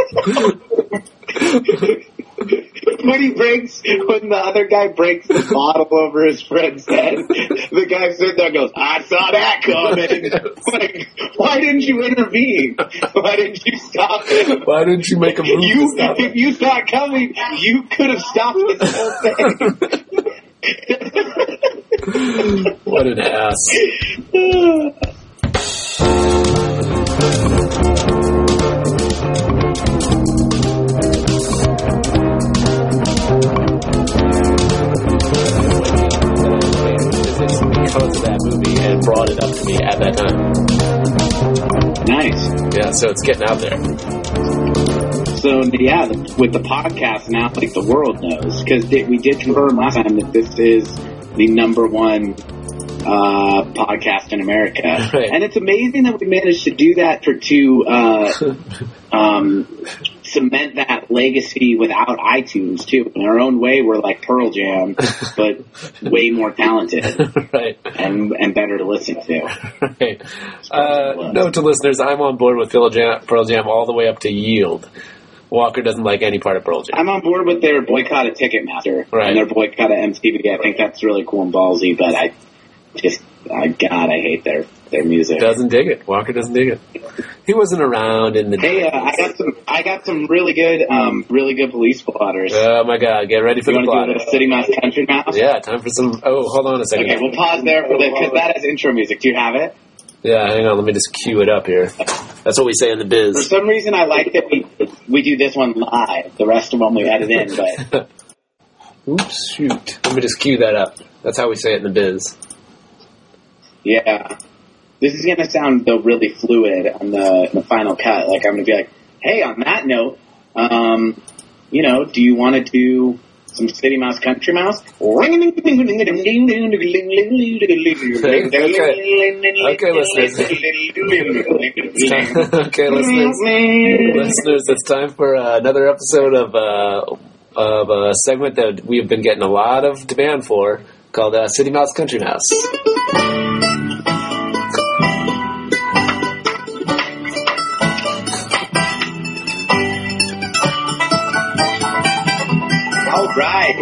When the other guy breaks the bottle over his friend's head, the guy sitting there goes, I saw that coming. Like, why didn't you intervene? Why didn't you stop it? Why didn't you make a move to stop if you saw it coming, you could have stopped this whole thing. What an ass. Because of that movie and brought it up to me at that time. Nice. Yeah, so it's getting out there. So, yeah, with the podcast now, like, the world knows. Because we did confirm last time that this is the number one podcast in America. Right. And it's amazing that we managed to do that to cement that legacy without iTunes, too. In our own way, we're like Pearl Jam, but way more talented. Right. And better to listen to. Right. Note to listeners, I'm on board with Pearl Jam all the way up to Yield. Walker doesn't like any part of Pearl Jam. I'm on board with their boycott of Ticketmaster. Right. And their boycott of MTV. I think that's really cool and ballsy, but I hate their music. Doesn't dig it. Walker doesn't dig it. He wasn't around in the. Hey, I got some really good police blotters. Oh my God! Get ready for the blotter. You want to do a little City Mouse, Country Mouse? Yeah, time for some. Oh, hold on a second. Okay, we'll pause there because that is intro music. Do you have it? Yeah, hang on. Let me just cue it up here. That's what we say in the For biz. some reason, I like that we do this one live. The rest of them we edit in, but Oops, shoot. Let me just cue that up. That's how we say it in the biz. yeah. This is going to sound, though, really fluid on the final cut. Like, I'm going to be like, hey, on that note, you know, do you want to do some City Mouse, Country Mouse? Okay, listeners. Okay, listeners, it's time for another episode of a segment that we have been getting a lot of demand for, called City Mouse, Country Mouse. All right.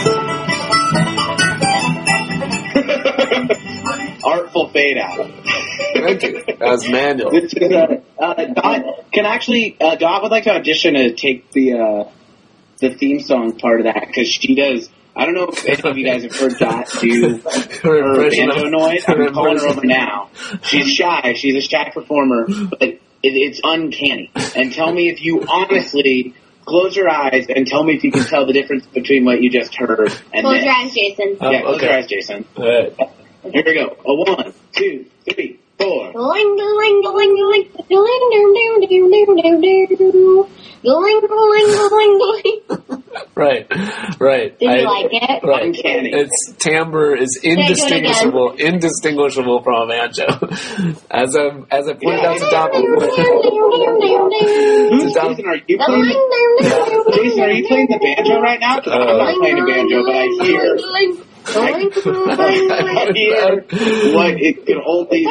Artful fade out. Thank you. That was manual. This is, Dot, can actually, Dot would like to audition to take the theme song part of that, because she does, I don't know if any of you guys have heard Dot do her banjo noise. I'm calling her over now. She's shy. She's a shy performer, but it's uncanny. And tell me if you honestly close your eyes and tell me if you can tell the difference between what you just heard and Close this. your eyes, Jason. Yeah, close your eyes, Jason. All right. Here we go. A 1, 2, 3, 4. Going, going, going, going, going, down, down, down, down, down, down. Going, going, going, going. Right. Did you like it? Right. Uncanny. Its timbre is indistinguishable from a banjo. As I pointed out to Jason, are you playing the banjo right now? 'Cause I'm not playing a banjo, but I hear what it could only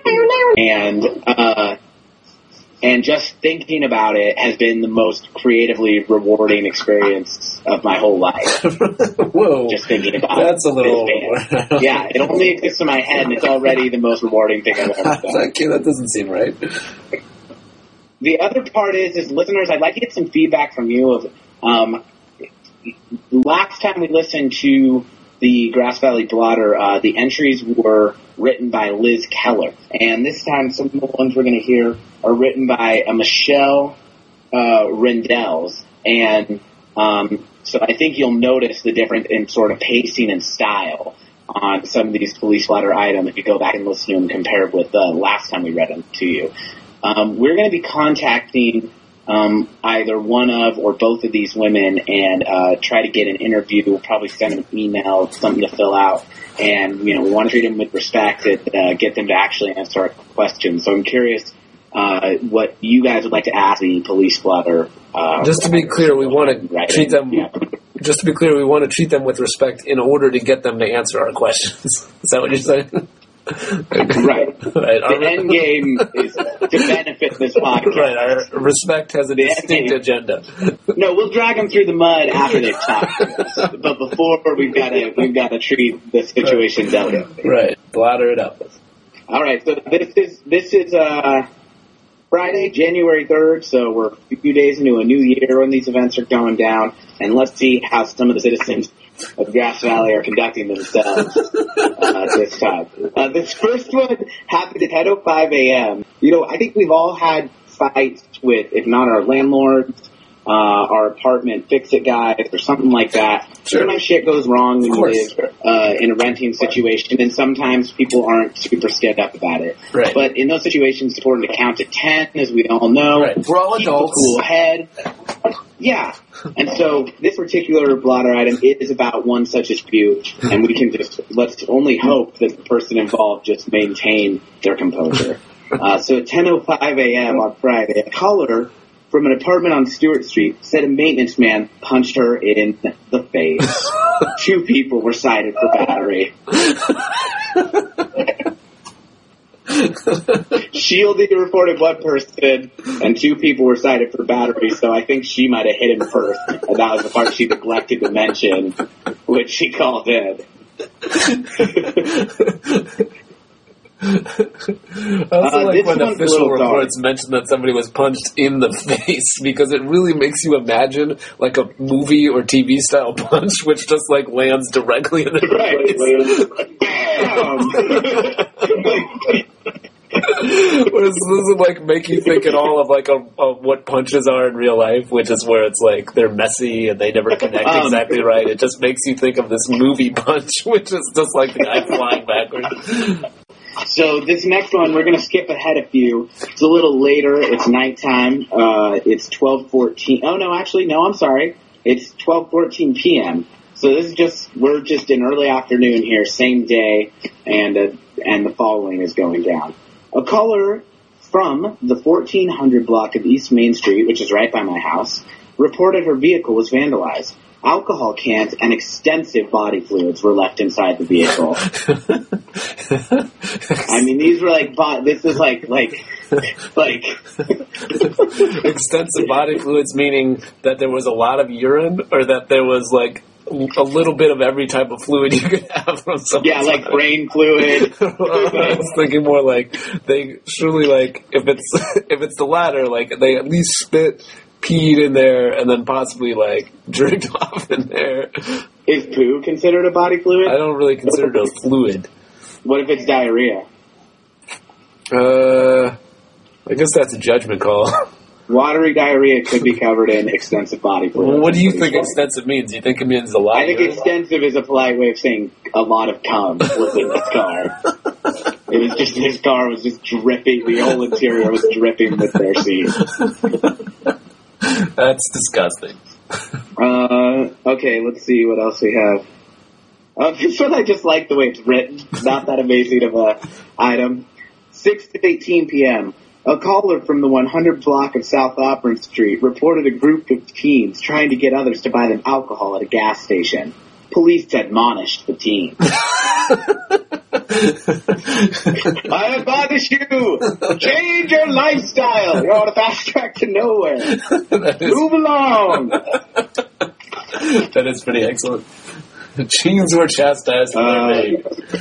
be, and just thinking about it has been the most creatively rewarding experience of my whole life. Whoa. Just thinking about That's a little this band. Yeah, it only exists in my head, and it's already the most rewarding thing I've ever done. Thank you. That doesn't seem right. The other part is listeners, I'd like to get some feedback from you of, last time we listened to the Grass Valley Blotter, the entries were written by Liz Keller. And this time, some of the ones we're going to hear are written by Michelle Rendells. And so I think you'll notice the difference in sort of pacing and style on some of these police blotter items if you go back and listen to them compared with the last time we read them to you. We're going to be contacting either one of or both of these women and try to get an interview. We'll probably send them an email, something to fill out. And, you know, we want to treat them with respect and get them to actually answer our questions. So I'm curious what you guys would like to ask the police blotter. Just to be clear, we want to treat them. Yeah. Just to be clear, we want to treat them with respect in order to get them to answer our questions. Is that what you're saying? Right. The end game is to benefit this podcast. Right. Our respect has a distinct agenda. No, we'll drag them through the mud after they've talked to us. But before, we've got to treat the situation delicately. Right. Bladder it up. All right. So this is Friday, January 3rd. So we're a few days into a new year when these events are going down, and let's see how some of the citizens of Grass Valley are conducting themselves this time. This first one happened at 10:05 a.m. You know, I think we've all had fights with, if not our landlords, our apartment fix-it guys, or something like that. Sure. Sometimes shit goes wrong when you live in a renting situation, and sometimes people aren't super scared up about it. Right. But in those situations, it's important to count to 10, as we all know. Right. We're all Keep adults. a cool head. Yeah. And so this particular blotter item is about one such dispute, and we can let's only hope that the person involved just maintain their composure. So at 10:05 a.m. on Friday, a caller from an apartment on Stewart Street said a maintenance man punched her in the face. 2 people were cited for battery. Shielding reported 1 person, and 2 people were cited for battery, so I think she might have hit him first, and that was the part she neglected to mention, which she called in. I also like when official reports mention that somebody was punched in the face, because it really makes you imagine like a movie or TV style punch, which just like lands directly in the face. Does it like make you think at all of like of what punches are in real life, which is where it's like they're messy and they never connect exactly right. It just makes you think of this movie Punch, which is just like the guy flying backwards. So this next one, we're going to skip ahead a few. It's a little later. It's nighttime. It's 12:14. Oh, no, actually, no, I'm sorry. It's 12:14 p.m. So this is we're just in early afternoon here, same day, and the following is going down. A caller from the 1400 block of East Main Street, which is right by my house, reported her vehicle was vandalized. Alcohol cans and extensive body fluids were left inside the vehicle. I mean, these were this is like extensive body fluids, meaning that there was a lot of urine, or that there was like a little bit of every type of fluid you could have from someone. Yeah, like brain fluid. I was thinking more like they surely like if it's the latter, like they at least spit, peed in there, and then possibly like jerked off in there. Is poo considered a body fluid? I don't really consider it a fluid. What if it's diarrhea? I guess that's a judgment call. Watery diarrhea could be covered in extensive body fluid. Well, what do you think extensive means? Do you think it means a lot? I think extensive is a polite way of saying a lot of cum was in this car. It was just, his car was just dripping, the whole interior was dripping with their seed. That's disgusting. Okay, let's see what else we have. This one I just like the way it's written. It's not that amazing of a item. 6:18 p.m. A caller from the 100 block of South Auburn Street reported a group of teens trying to get others to buy them alcohol at a gas station. Police admonished the teens. I admonish you, change your lifestyle. You're on a fast track to nowhere. Move along. That is pretty excellent. The teens were chastised for their name.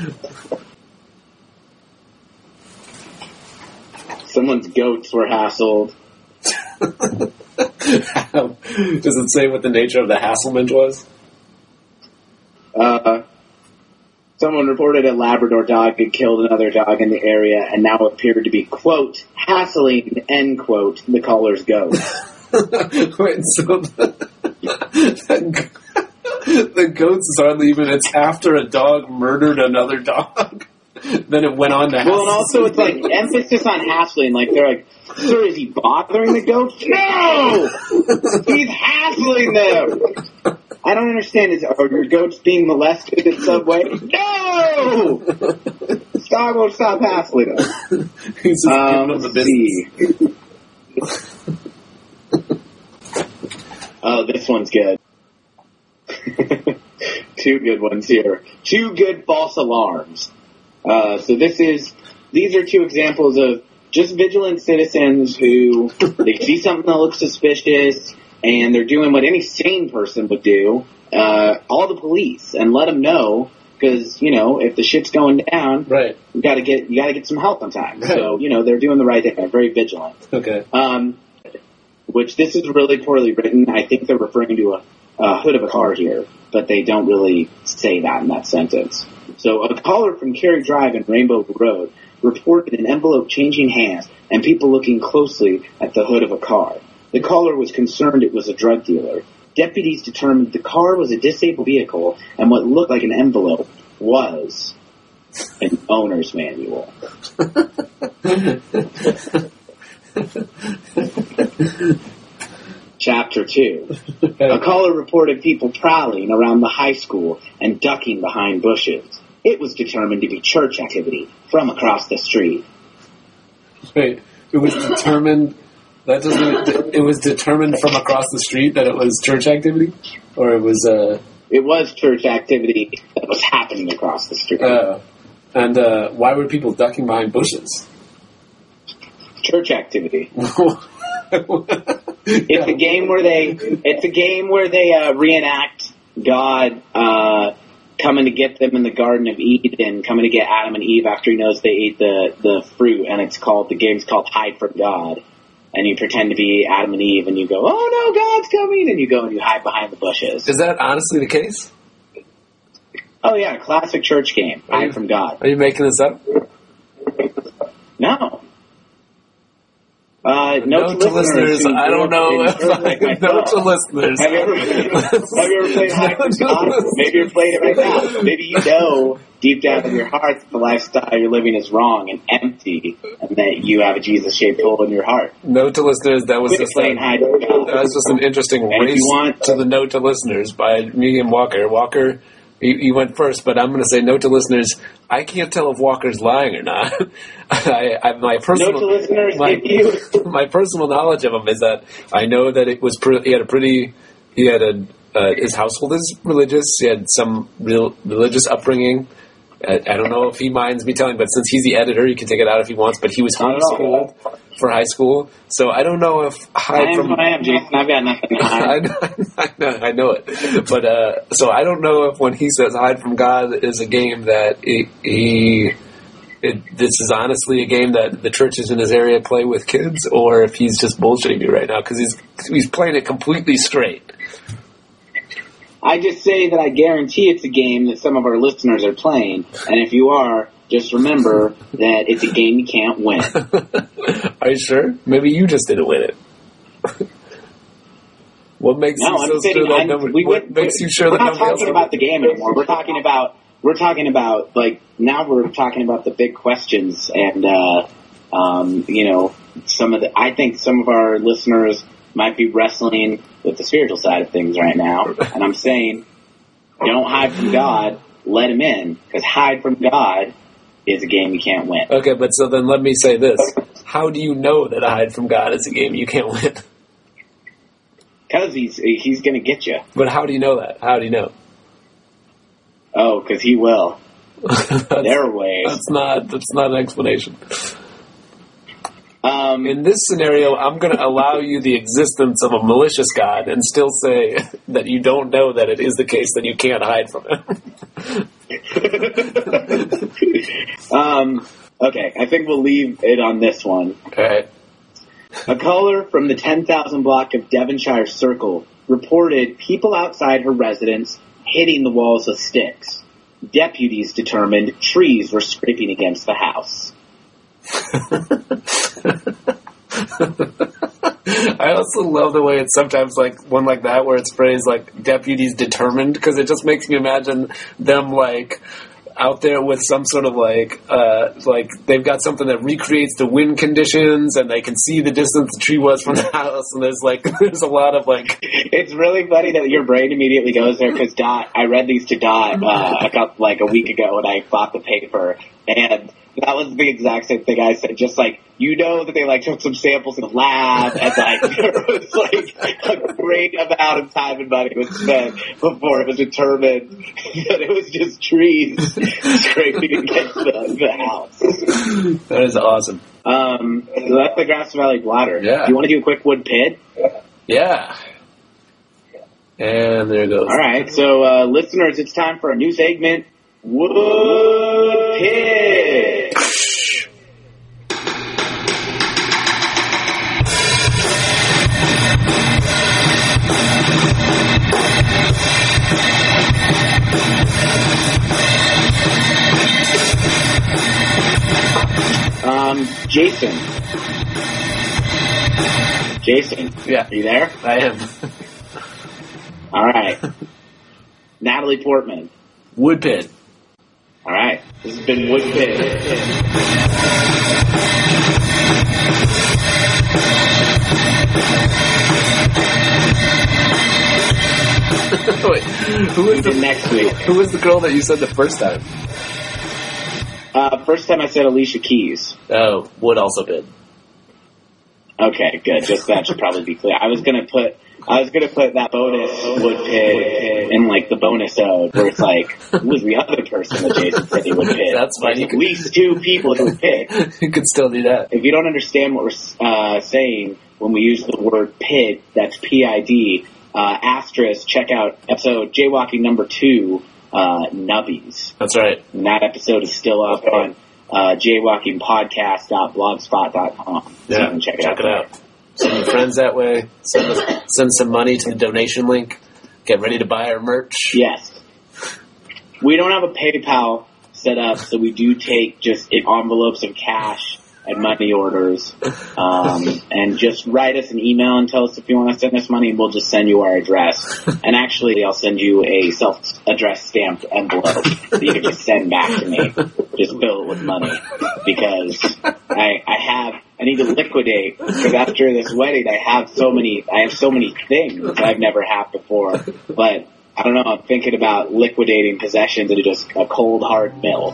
Someone's goats were hassled. Does it say what the nature of the hasslement was? Someone reported a Labrador dog had killed another dog in the area and now appeared to be, quote, hassling, end quote, the caller's goat. Wait, so the goats is hardly even, it's after a dog murdered another dog. Then it went on to hassle. Well, and also it's like emphasis on hassling. Like they're like, sir, is he bothering the goats? No! He's hassling them! I don't understand. Are your goats being molested in some way? No! This dog won't stop hassling them. He's just giving them the business. Oh, this one's good. Two good ones here. Two good false alarms. So these are two examples of just vigilant citizens who they see something that looks suspicious and they're doing what any sane person would do, call the police and let them know, because, you know, if the shit's going down, right, you gotta get some help on time. Right. So, you know, they're doing the right thing. They're very vigilant. Okay. Which this is really poorly written. I think they're referring to a hood of a car here, but they don't really say that in that sentence. So a caller from Cary Drive and Rainbow Road reported an envelope changing hands and people looking closely at the hood of a car. The caller was concerned it was a drug dealer. Deputies determined the car was a disabled vehicle and what looked like an envelope was an owner's manual. Chapter 2. A caller reported people prowling around the high school and ducking behind bushes. It was determined to be church activity from across the street. Wait, it was determined... It was determined from across the street that it was church activity? Or it was... It was church activity that was happening across the street. And why were people ducking behind bushes? Church activity. It's a game where they reenact God coming to get them in the Garden of Eden, coming to get Adam and Eve after he knows they ate the fruit, and the game's called Hide from God. And you pretend to be Adam and Eve, and you go, oh no, God's coming, and you go and you hide behind the bushes. Is that honestly the case? Oh yeah, classic church game, Hide from God. Are you making this up? No. Note to listeners. I don't know. Note to listeners. Have you ever played hide from God? Maybe you're playing it right now. Maybe you know deep down in your heart that the lifestyle you're living is wrong and empty, and that you have a Jesus-shaped hole in your heart. Note to listeners. That was just playing hide from God. That was just an interesting race to the note to listeners by me and Walker. Walker. You went first, but I'm going to say note to listeners. I can't tell if Walker's lying or not. My personal knowledge of him is that I know that it was his household is religious. He had some real religious upbringing. I don't know if he minds me telling, but since he's the editor, he can take it out if he wants. But he was homeschooled for high school, so I don't know if I am, Jason. I've got nothing to hide. I know it, but so I don't know if when he says "hide from God" is a game that this is honestly a game that the churches in his area play with kids, or if he's just bullshitting me right now because he's playing it completely straight. I just say that I guarantee it's a game that some of our listeners are playing, and if you are, just remember that it's a game you can't win. Are you sure? Maybe you just didn't win it. What makes you so sure that nobody? What makes you sure that nobody else? We're not talking about the game anymore. We're talking about like now we're talking about the big questions, and I think some of our listeners might be wrestling with the spiritual side of things right now, and I'm saying, don't hide from God, let him in, because hide from God is a game you can't win. Okay, but so then let me say this. How do you know that hide from God is a game you can't win? Because he's going to get you. But how do you know that? How do you know? Oh, because he will. There are ways. That's not an explanation. In this scenario, I'm going to allow you the existence of a malicious God and still say that you don't know that it is the case that you can't hide from him. Okay, I think we'll leave it on this one. Okay. A caller from the 10,000 block of Devonshire Circle reported people outside her residence hitting the walls with sticks. Deputies determined trees were scraping against the house. I also love the way it's sometimes like one like that where it's phrased like deputies determined, because it just makes me imagine them like out there with some sort of like they've got something that recreates the wind conditions and they can see the distance the tree was from the house, and there's a lot of like. It's really funny that your brain immediately goes there because I read these to Dot a week ago when I bought the paper, and that was the exact same thing I said. Just like, that they took some samples in the lab, and there was a great amount of time and money was spent before it was determined that it was just trees scraping against the house. That is awesome. So that's the Grass Valley Blotter. Yeah. Do you want to do a quick wood pit? Yeah. And there it goes. All right. So, listeners, it's time for a new segment, Wood Pit. Jason. Yeah. Are you there? I am. All right. Natalie Portman. Wood Pit. All right. This has been Wood Pit. Wait, next week? Who was the girl that you said the first time? First time I said Alicia Keys. Oh, Wood also bid. Okay, good. Just that should probably be clear. I was gonna put that bonus Wood Pit in the bonus ode where it's who was the other person that Jason said he would pit? That's fine. At least two people who would pit. You could still do that. If you don't understand what we're saying when we use the word pid, that's PID. Asterisk. Check out episode Jaywalking number 2. Nubbies. That's right. And that episode is still up on jaywalkingpodcast.blogspot.com. So yeah, you can check it out. Send your friends that way. Send some money to the donation link. Get ready to buy our merch. Yes. We don't have a PayPal set up, so we do take just envelopes of cash and money orders. And just write us an email and tell us if you want to send us money, and we'll just send you our address. And actually, I'll send you a self-addressed stamped envelope that you can just send back to me. Just fill it with money. Because I need to liquidate, because after this wedding, I have so many things that I've never had before. But I don't know, I'm thinking about liquidating possessions into just a cold, hard mill.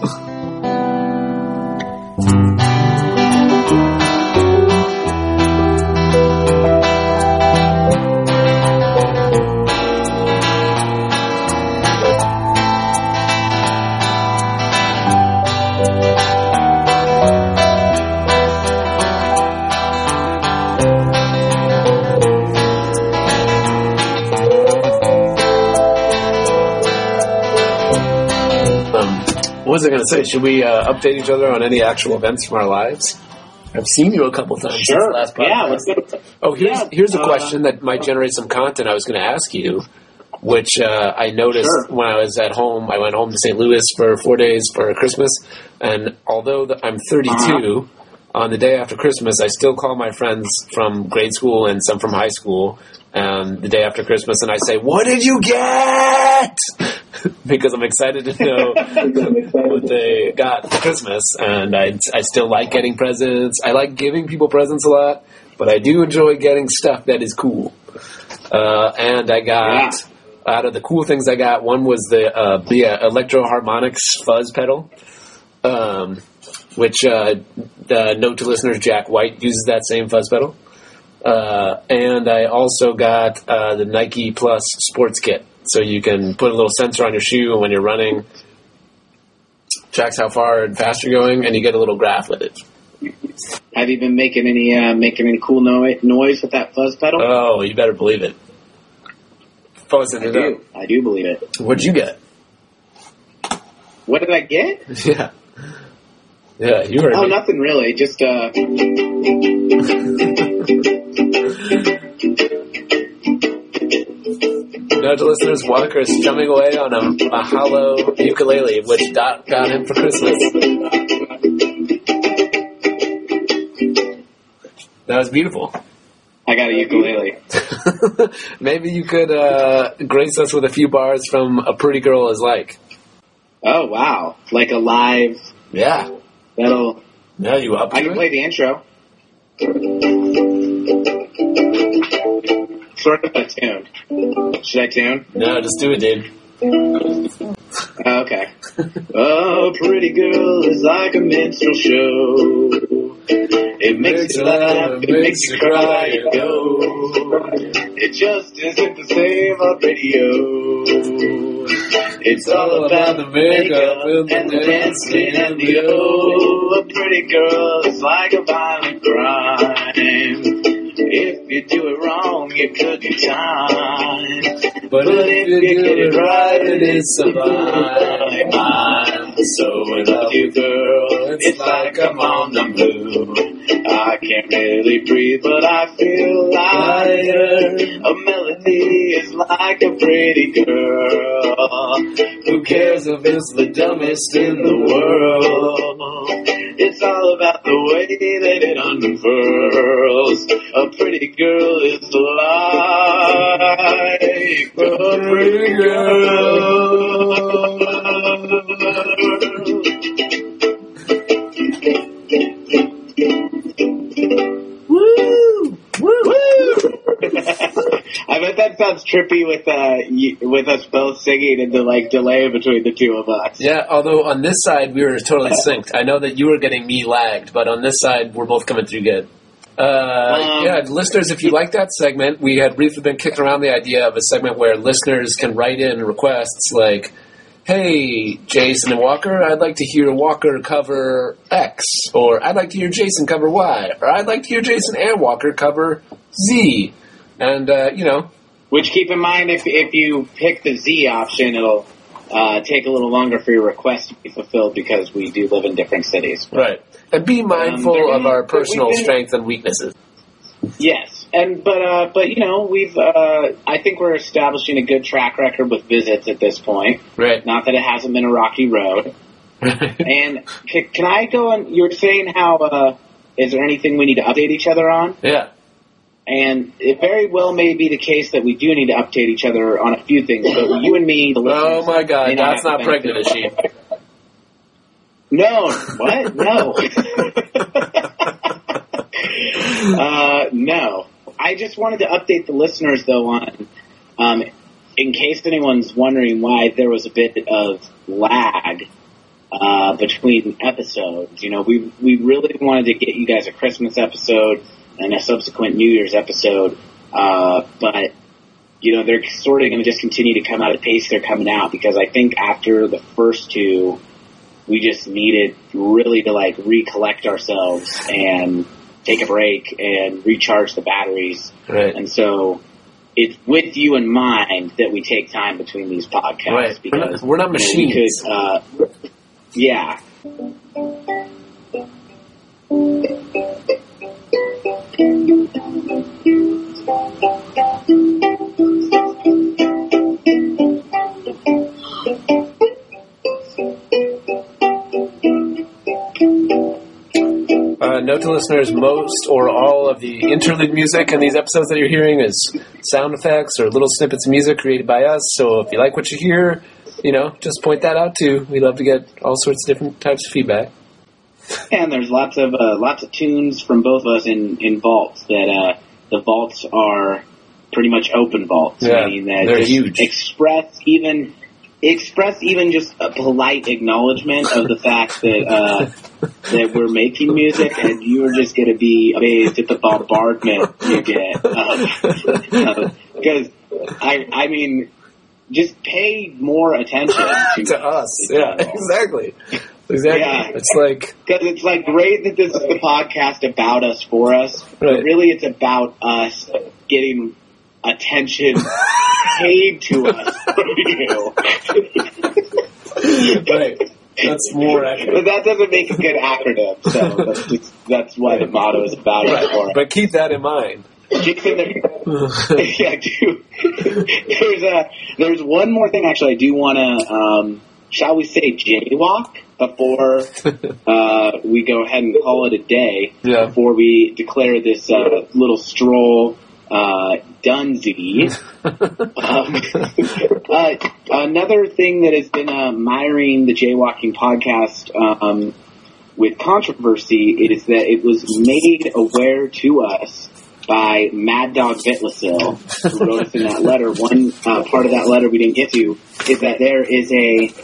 What was I going to say? Should we update each other on any actual events from our lives? I've seen you a couple times since the last podcast. Yeah, let's go. Oh, here's a question that might generate some content I was going to ask you, which I noticed when I was at home. I went home to St. Louis for 4 days for Christmas, and although I'm 32, on the day after Christmas, I still call my friends from grade school and some from high school the day after Christmas, and I say, "What did you get?" Because I'm excited to know what they got for Christmas, and I still like getting presents. I like giving people presents a lot, but I do enjoy getting stuff that is cool. And I got, out of the cool things I got, one was the Electro Harmonix fuzz pedal, which, note to listeners, Jack White uses that same fuzz pedal. And I also got the Nike Plus sports kit. So you can put a little sensor on your shoe, and when you're running, tracks how far and fast you're going, and you get a little graph with it. Have you been making any cool noise with that fuzz pedal? Oh, you better believe it. Fuzzing it up. I do believe it. What'd you get? What did I get? Yeah. Yeah, you heard me. Nothing really. Just Now to listeners, Walker is strumming away on a Mahalo ukulele, which Dot got him for Christmas. That was beautiful. I got a ukulele. Maybe you could grace us with a few bars from A Pretty Girl Is Like. Oh, wow. Like a live... Yeah. Yeah, you up to I can play the intro. Sort of a tune. Should I tune? No, just do it, dude. Okay. A pretty girl is like a minstrel show. It makes you laugh, it makes you cry and go. It just isn't the same on radio. It's all about the makeup and the dancing and the A pretty girl is like a violent crime. If you do it wrong, you could do time. But if you get it right, it is sublime. I'm so in love with you, girl. It's like I'm on the moon. I can't really breathe, but I feel lighter. A melody is like a pretty girl. Who cares if it's the dumbest in the world? It's all about the way that it unfurls. A pretty girl is like a pretty girl. Woo! Woo! I bet that sounds trippy with us both singing and the delay between the two of us. Yeah, although on this side we were totally synced. I know that you were getting me lagged, but on this side we're both coming through good. Listeners, if you like that segment, we had briefly been kicking around the idea of a segment where listeners can write in requests like, "Hey, Jason and Walker, I'd like to hear Walker cover X," or "I'd like to hear Jason cover Y," or "I'd like to hear Jason and Walker cover Z." And, Which, keep in mind, if you pick the Z option, it'll take a little longer for your request to be fulfilled because we do live in different cities. Right. And be mindful of our personal strengths and weaknesses. Yes. But we've, I think we're establishing a good track record with visits at this point. Right. Not that it hasn't been a rocky road. And can I go on, you were saying how is there anything we need to update each other on? Yeah. And it very well may be the case that we do need to update each other on a few things. But you and me, the listeners, Oh my God, may that's have not to pregnant, is benefit. she? No, what? No. No. I just wanted to update the listeners, though, on, in case anyone's wondering why there was a bit of lag between episodes. You know, we really wanted to get you guys a Christmas episode and a subsequent New Year's episode, but, you know, they're sort of going to just continue to come out at the pace they're coming out, because I think after the first two, we just needed really to, like, recollect ourselves and take a break and recharge the batteries. Right. And so it's with you in mind that we take time between these podcasts. Right. Because We're not machines. You know, we could, yeah. Note to listeners, most or all of the interlude music in these episodes that you're hearing is sound effects or little snippets of music created by us. So if you like what you hear, you know, just point that out too. We love to get all sorts of different types of feedback. And there's lots of tunes from both of us in vaults that the vaults are pretty much open vaults. Yeah, meaning that they're just huge. Express even just a polite acknowledgement of the fact that that we're making music, and you are just going to be amazed at the bombardment you get. Because I mean, just pay more attention To us. Yeah, exactly. Exactly. Yeah. It's like, because it's like great that this is the podcast about us for us, Right. but really it's about us getting attention paid to us from you. right. That's more accurate. But that doesn't make a good acronym, so that's why the motto is about it for us. But keep that in mind. Jason, yeah, there's one more thing actually I do want to, shall we say, jaywalk before we go ahead and call it a day. Yeah. Before we declare this little stroll Dunsey. Another thing that has been miring the Jaywalking podcast with controversy is that it was made aware to us by Mad Dog Vitlasil, who wrote us in that letter. One part of that letter we didn't get to is that there is a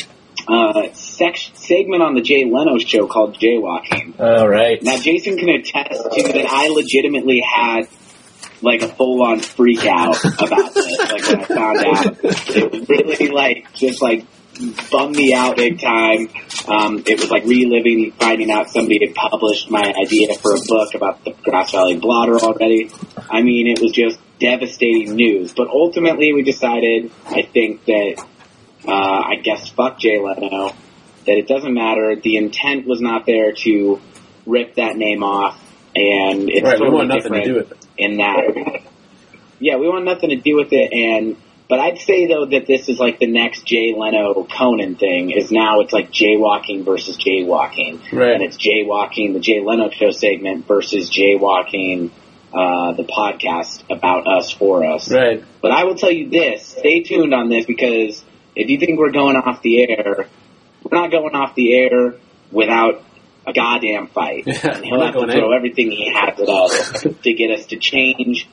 segment on the Jay Leno show called Jaywalking. All right. Now, Jason can attest to that I legitimately had like a full-on freak out about this. Like when I found out, it really like just like bummed me out big time. It was like reliving finding out somebody had published my idea for a book about the Grass Valley Blotter already. I mean, it was just devastating news. But ultimately, we decided, I think that I guess fuck Jay Leno, that it doesn't matter. The intent was not there to rip that name off, and it's Right, we totally want nothing to different do with it. in that. Yeah, we want nothing to do with it, but I'd say though that this is like the next Jay Leno Conan thing. Is now it's like Jaywalking versus Jaywalking, Right. and it's Jaywalking the Jay Leno show segment versus Jaywalking the podcast about us for us. Right. But I will tell you this: stay tuned on this, because if you think we're going off the air, we're not going off the air without a goddamn fight. Yeah, And he'll we're have not to going throw everything he has at us to get us to change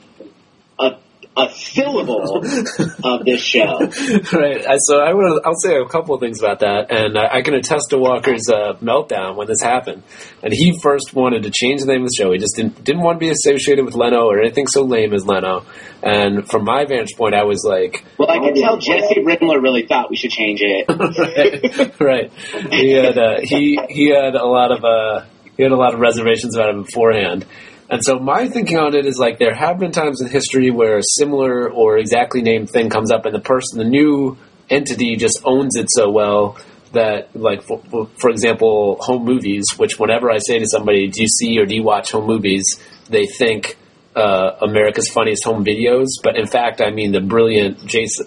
a syllable of this show. Right. So I'll say a couple of things about that, and I can attest to Walker's meltdown when this happened. And he first wanted to change the name of the show. He just didn't want to be associated with Leno or anything so lame as Leno. And from my vantage point, I was like, Well, I can tell Jesse Riddler really thought we should change it. right. He had a lot of reservations about it beforehand. And so my thinking on it is like there have been times in history where a similar or exactly named thing comes up, and the new entity just owns it so well that, like, for example, home movies, which whenever I say to somebody, do you see or do you watch home movies, they think America's Funniest Home Videos. But in fact, I mean the brilliant Jason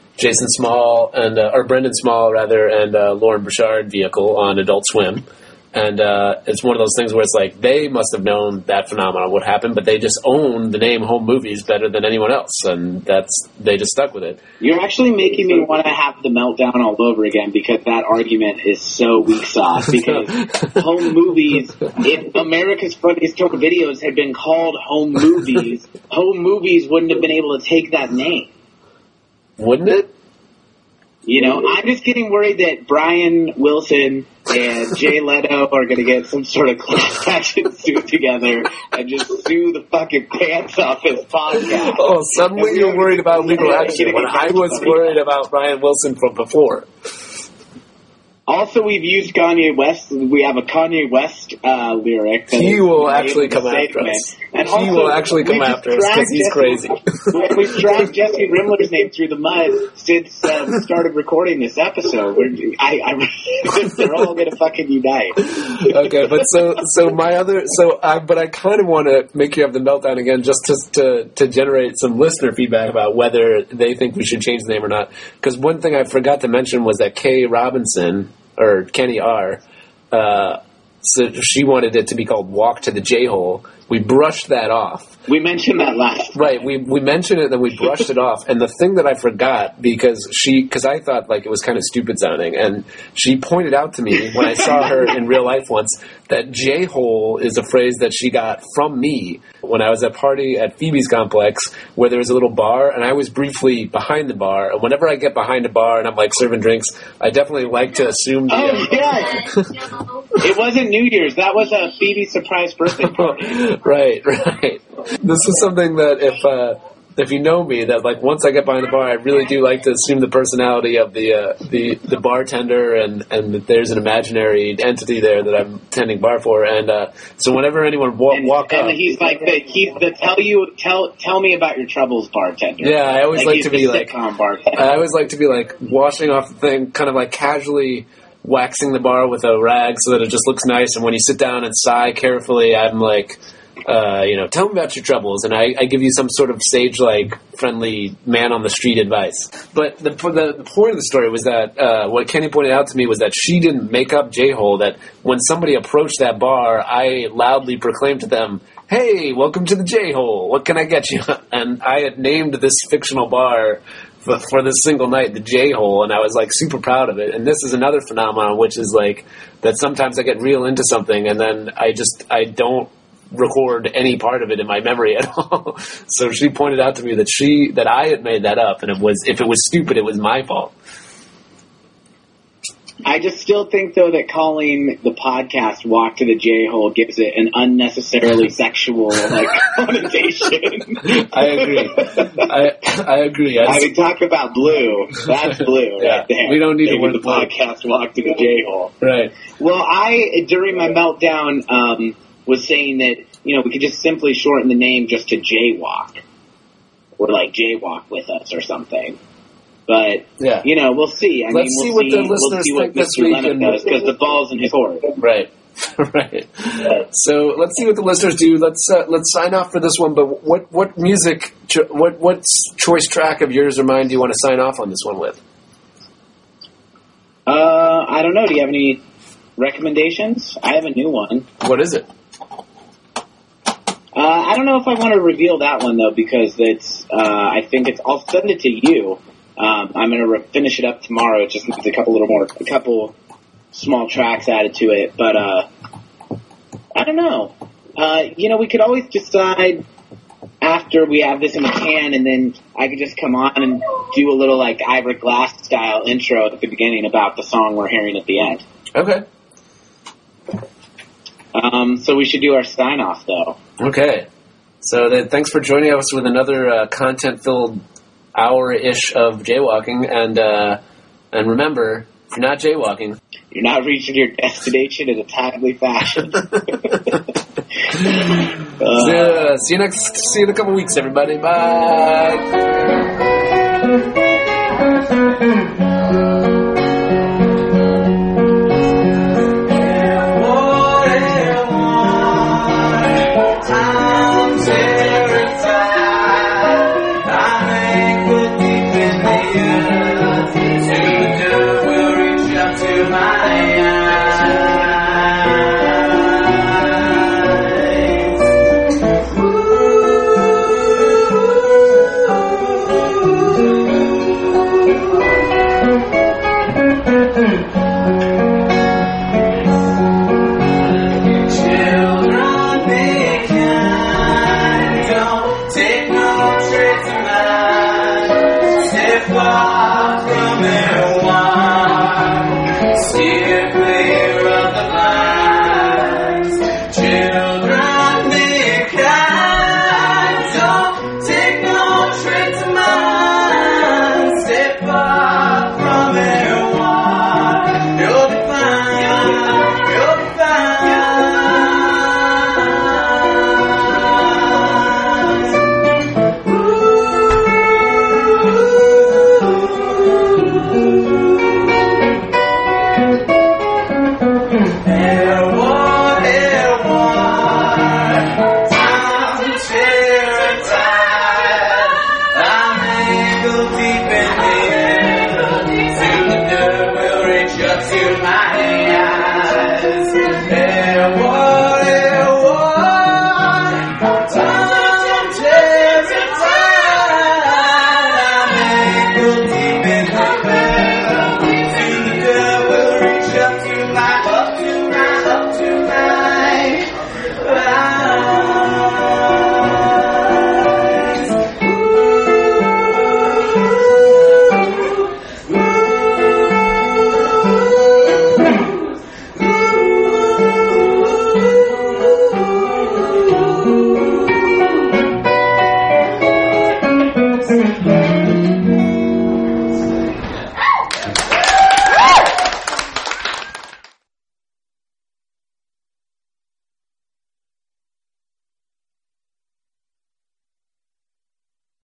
Small or Brendan Small, rather, and Lauren Bouchard vehicle on Adult Swim. And it's one of those things where it's like they must have known that phenomenon would happen, but they just own the name home movies better than anyone else, and they just stuck with it. You're actually making me want to have the meltdown all over again because that argument is so weak sauce. Because home movies, if America's Funniest Home Videos had been called home movies wouldn't have been able to take that name. Wouldn't it? You know, I'm just getting worried that Brian Wilson and Jay Leno are going to get some sort of class action suit together and just sue the fucking pants off his podcast. Oh, suddenly you're worried about legal action when I was worried about Brian Wilson from before. Also, we've used Kanye West. We have a Kanye West lyric. He will actually come after us. And he will actually come after us because he's crazy. We've dragged Jesse Rimler's name through the mud since we started recording this episode. They're all going to fucking unite. Okay, but but I kind of want to make you have the meltdown again just to generate some listener feedback about whether they think we should change the name or not. Because one thing I forgot to mention was that Kay Robinson, or Kenny R., so she wanted it to be called Walk to the J-Hole. We brushed that off. We mentioned that last. Right, we mentioned it, then we brushed it off. And the thing that I forgot, because I thought like it was kind of stupid sounding, and she pointed out to me when I saw her in real life once that J-hole is a phrase that she got from me when I was at a party at Phoebe's Complex where there was a little bar, and I was briefly behind the bar. And whenever I get behind a bar and I'm like serving drinks, I definitely like to assume It wasn't New Year's. That was a Phoebe surprise birthday party. Right. This is something that if you know me, that like once I get behind the bar, I really do like to assume the personality of the bartender, and that there's an imaginary entity there that I'm tending bar for, and so whenever anyone walk up, and he's like tell me about your troubles bartender. Yeah, I always like to be like bartender. I always like to be like washing off the thing, kind of like casually waxing the bar with a rag so that it just looks nice, and when you sit down and sigh carefully, I'm like, tell me about your troubles, and I give you some sort of sage-like, friendly, man-on-the-street advice. But the point of the story was that what Kenny pointed out to me was that she didn't make up J-hole, that when somebody approached that bar, I loudly proclaimed to them, "Hey, welcome to the J-hole, what can I get you?" And I had named this fictional bar for this single night, the J-hole, and I was like super proud of it. And this is another phenomenon, which is like that sometimes I get real into something and then I don't record any part of it in my memory at all. So she pointed out to me that I had made that up, and if it was stupid, it was my fault. I just still think, though, that calling the podcast Walk to the J-hole gives it an unnecessarily sexual connotation. I agree. I agree. I mean, talk about blue. That's blue right there. We don't need to word the podcast Walk to the J-hole. Right. Well, during my meltdown, was saying that, we could just simply shorten the name just to Jaywalk. Or like Jaywalk with us or something. But, we'll see. Let's see what the listeners think this week. Because the ball's in his court. Right. Right. So let's see what the listeners do. Let's sign off for this one. But what music, what choice track of yours or mine do you want to sign off on this one with? I don't know. Do you have any recommendations? I have a new one. What is it? I don't know if I want to reveal that one though, because I think I'll send it to you. I'm going to finish it up tomorrow. It just needs a couple small tracks added to it. But, I don't know. We could always decide after we have this in the can, and then I could just come on and do a little like Ivor Glass style intro at the beginning about the song we're hearing at the end. Okay. So we should do our sign off though. Okay. So thanks for joining us with another content-filled hour-ish of jaywalking, and remember, if you're not jaywalking, you're not reaching your destination in a timely fashion. See you in a couple weeks, everybody. Bye.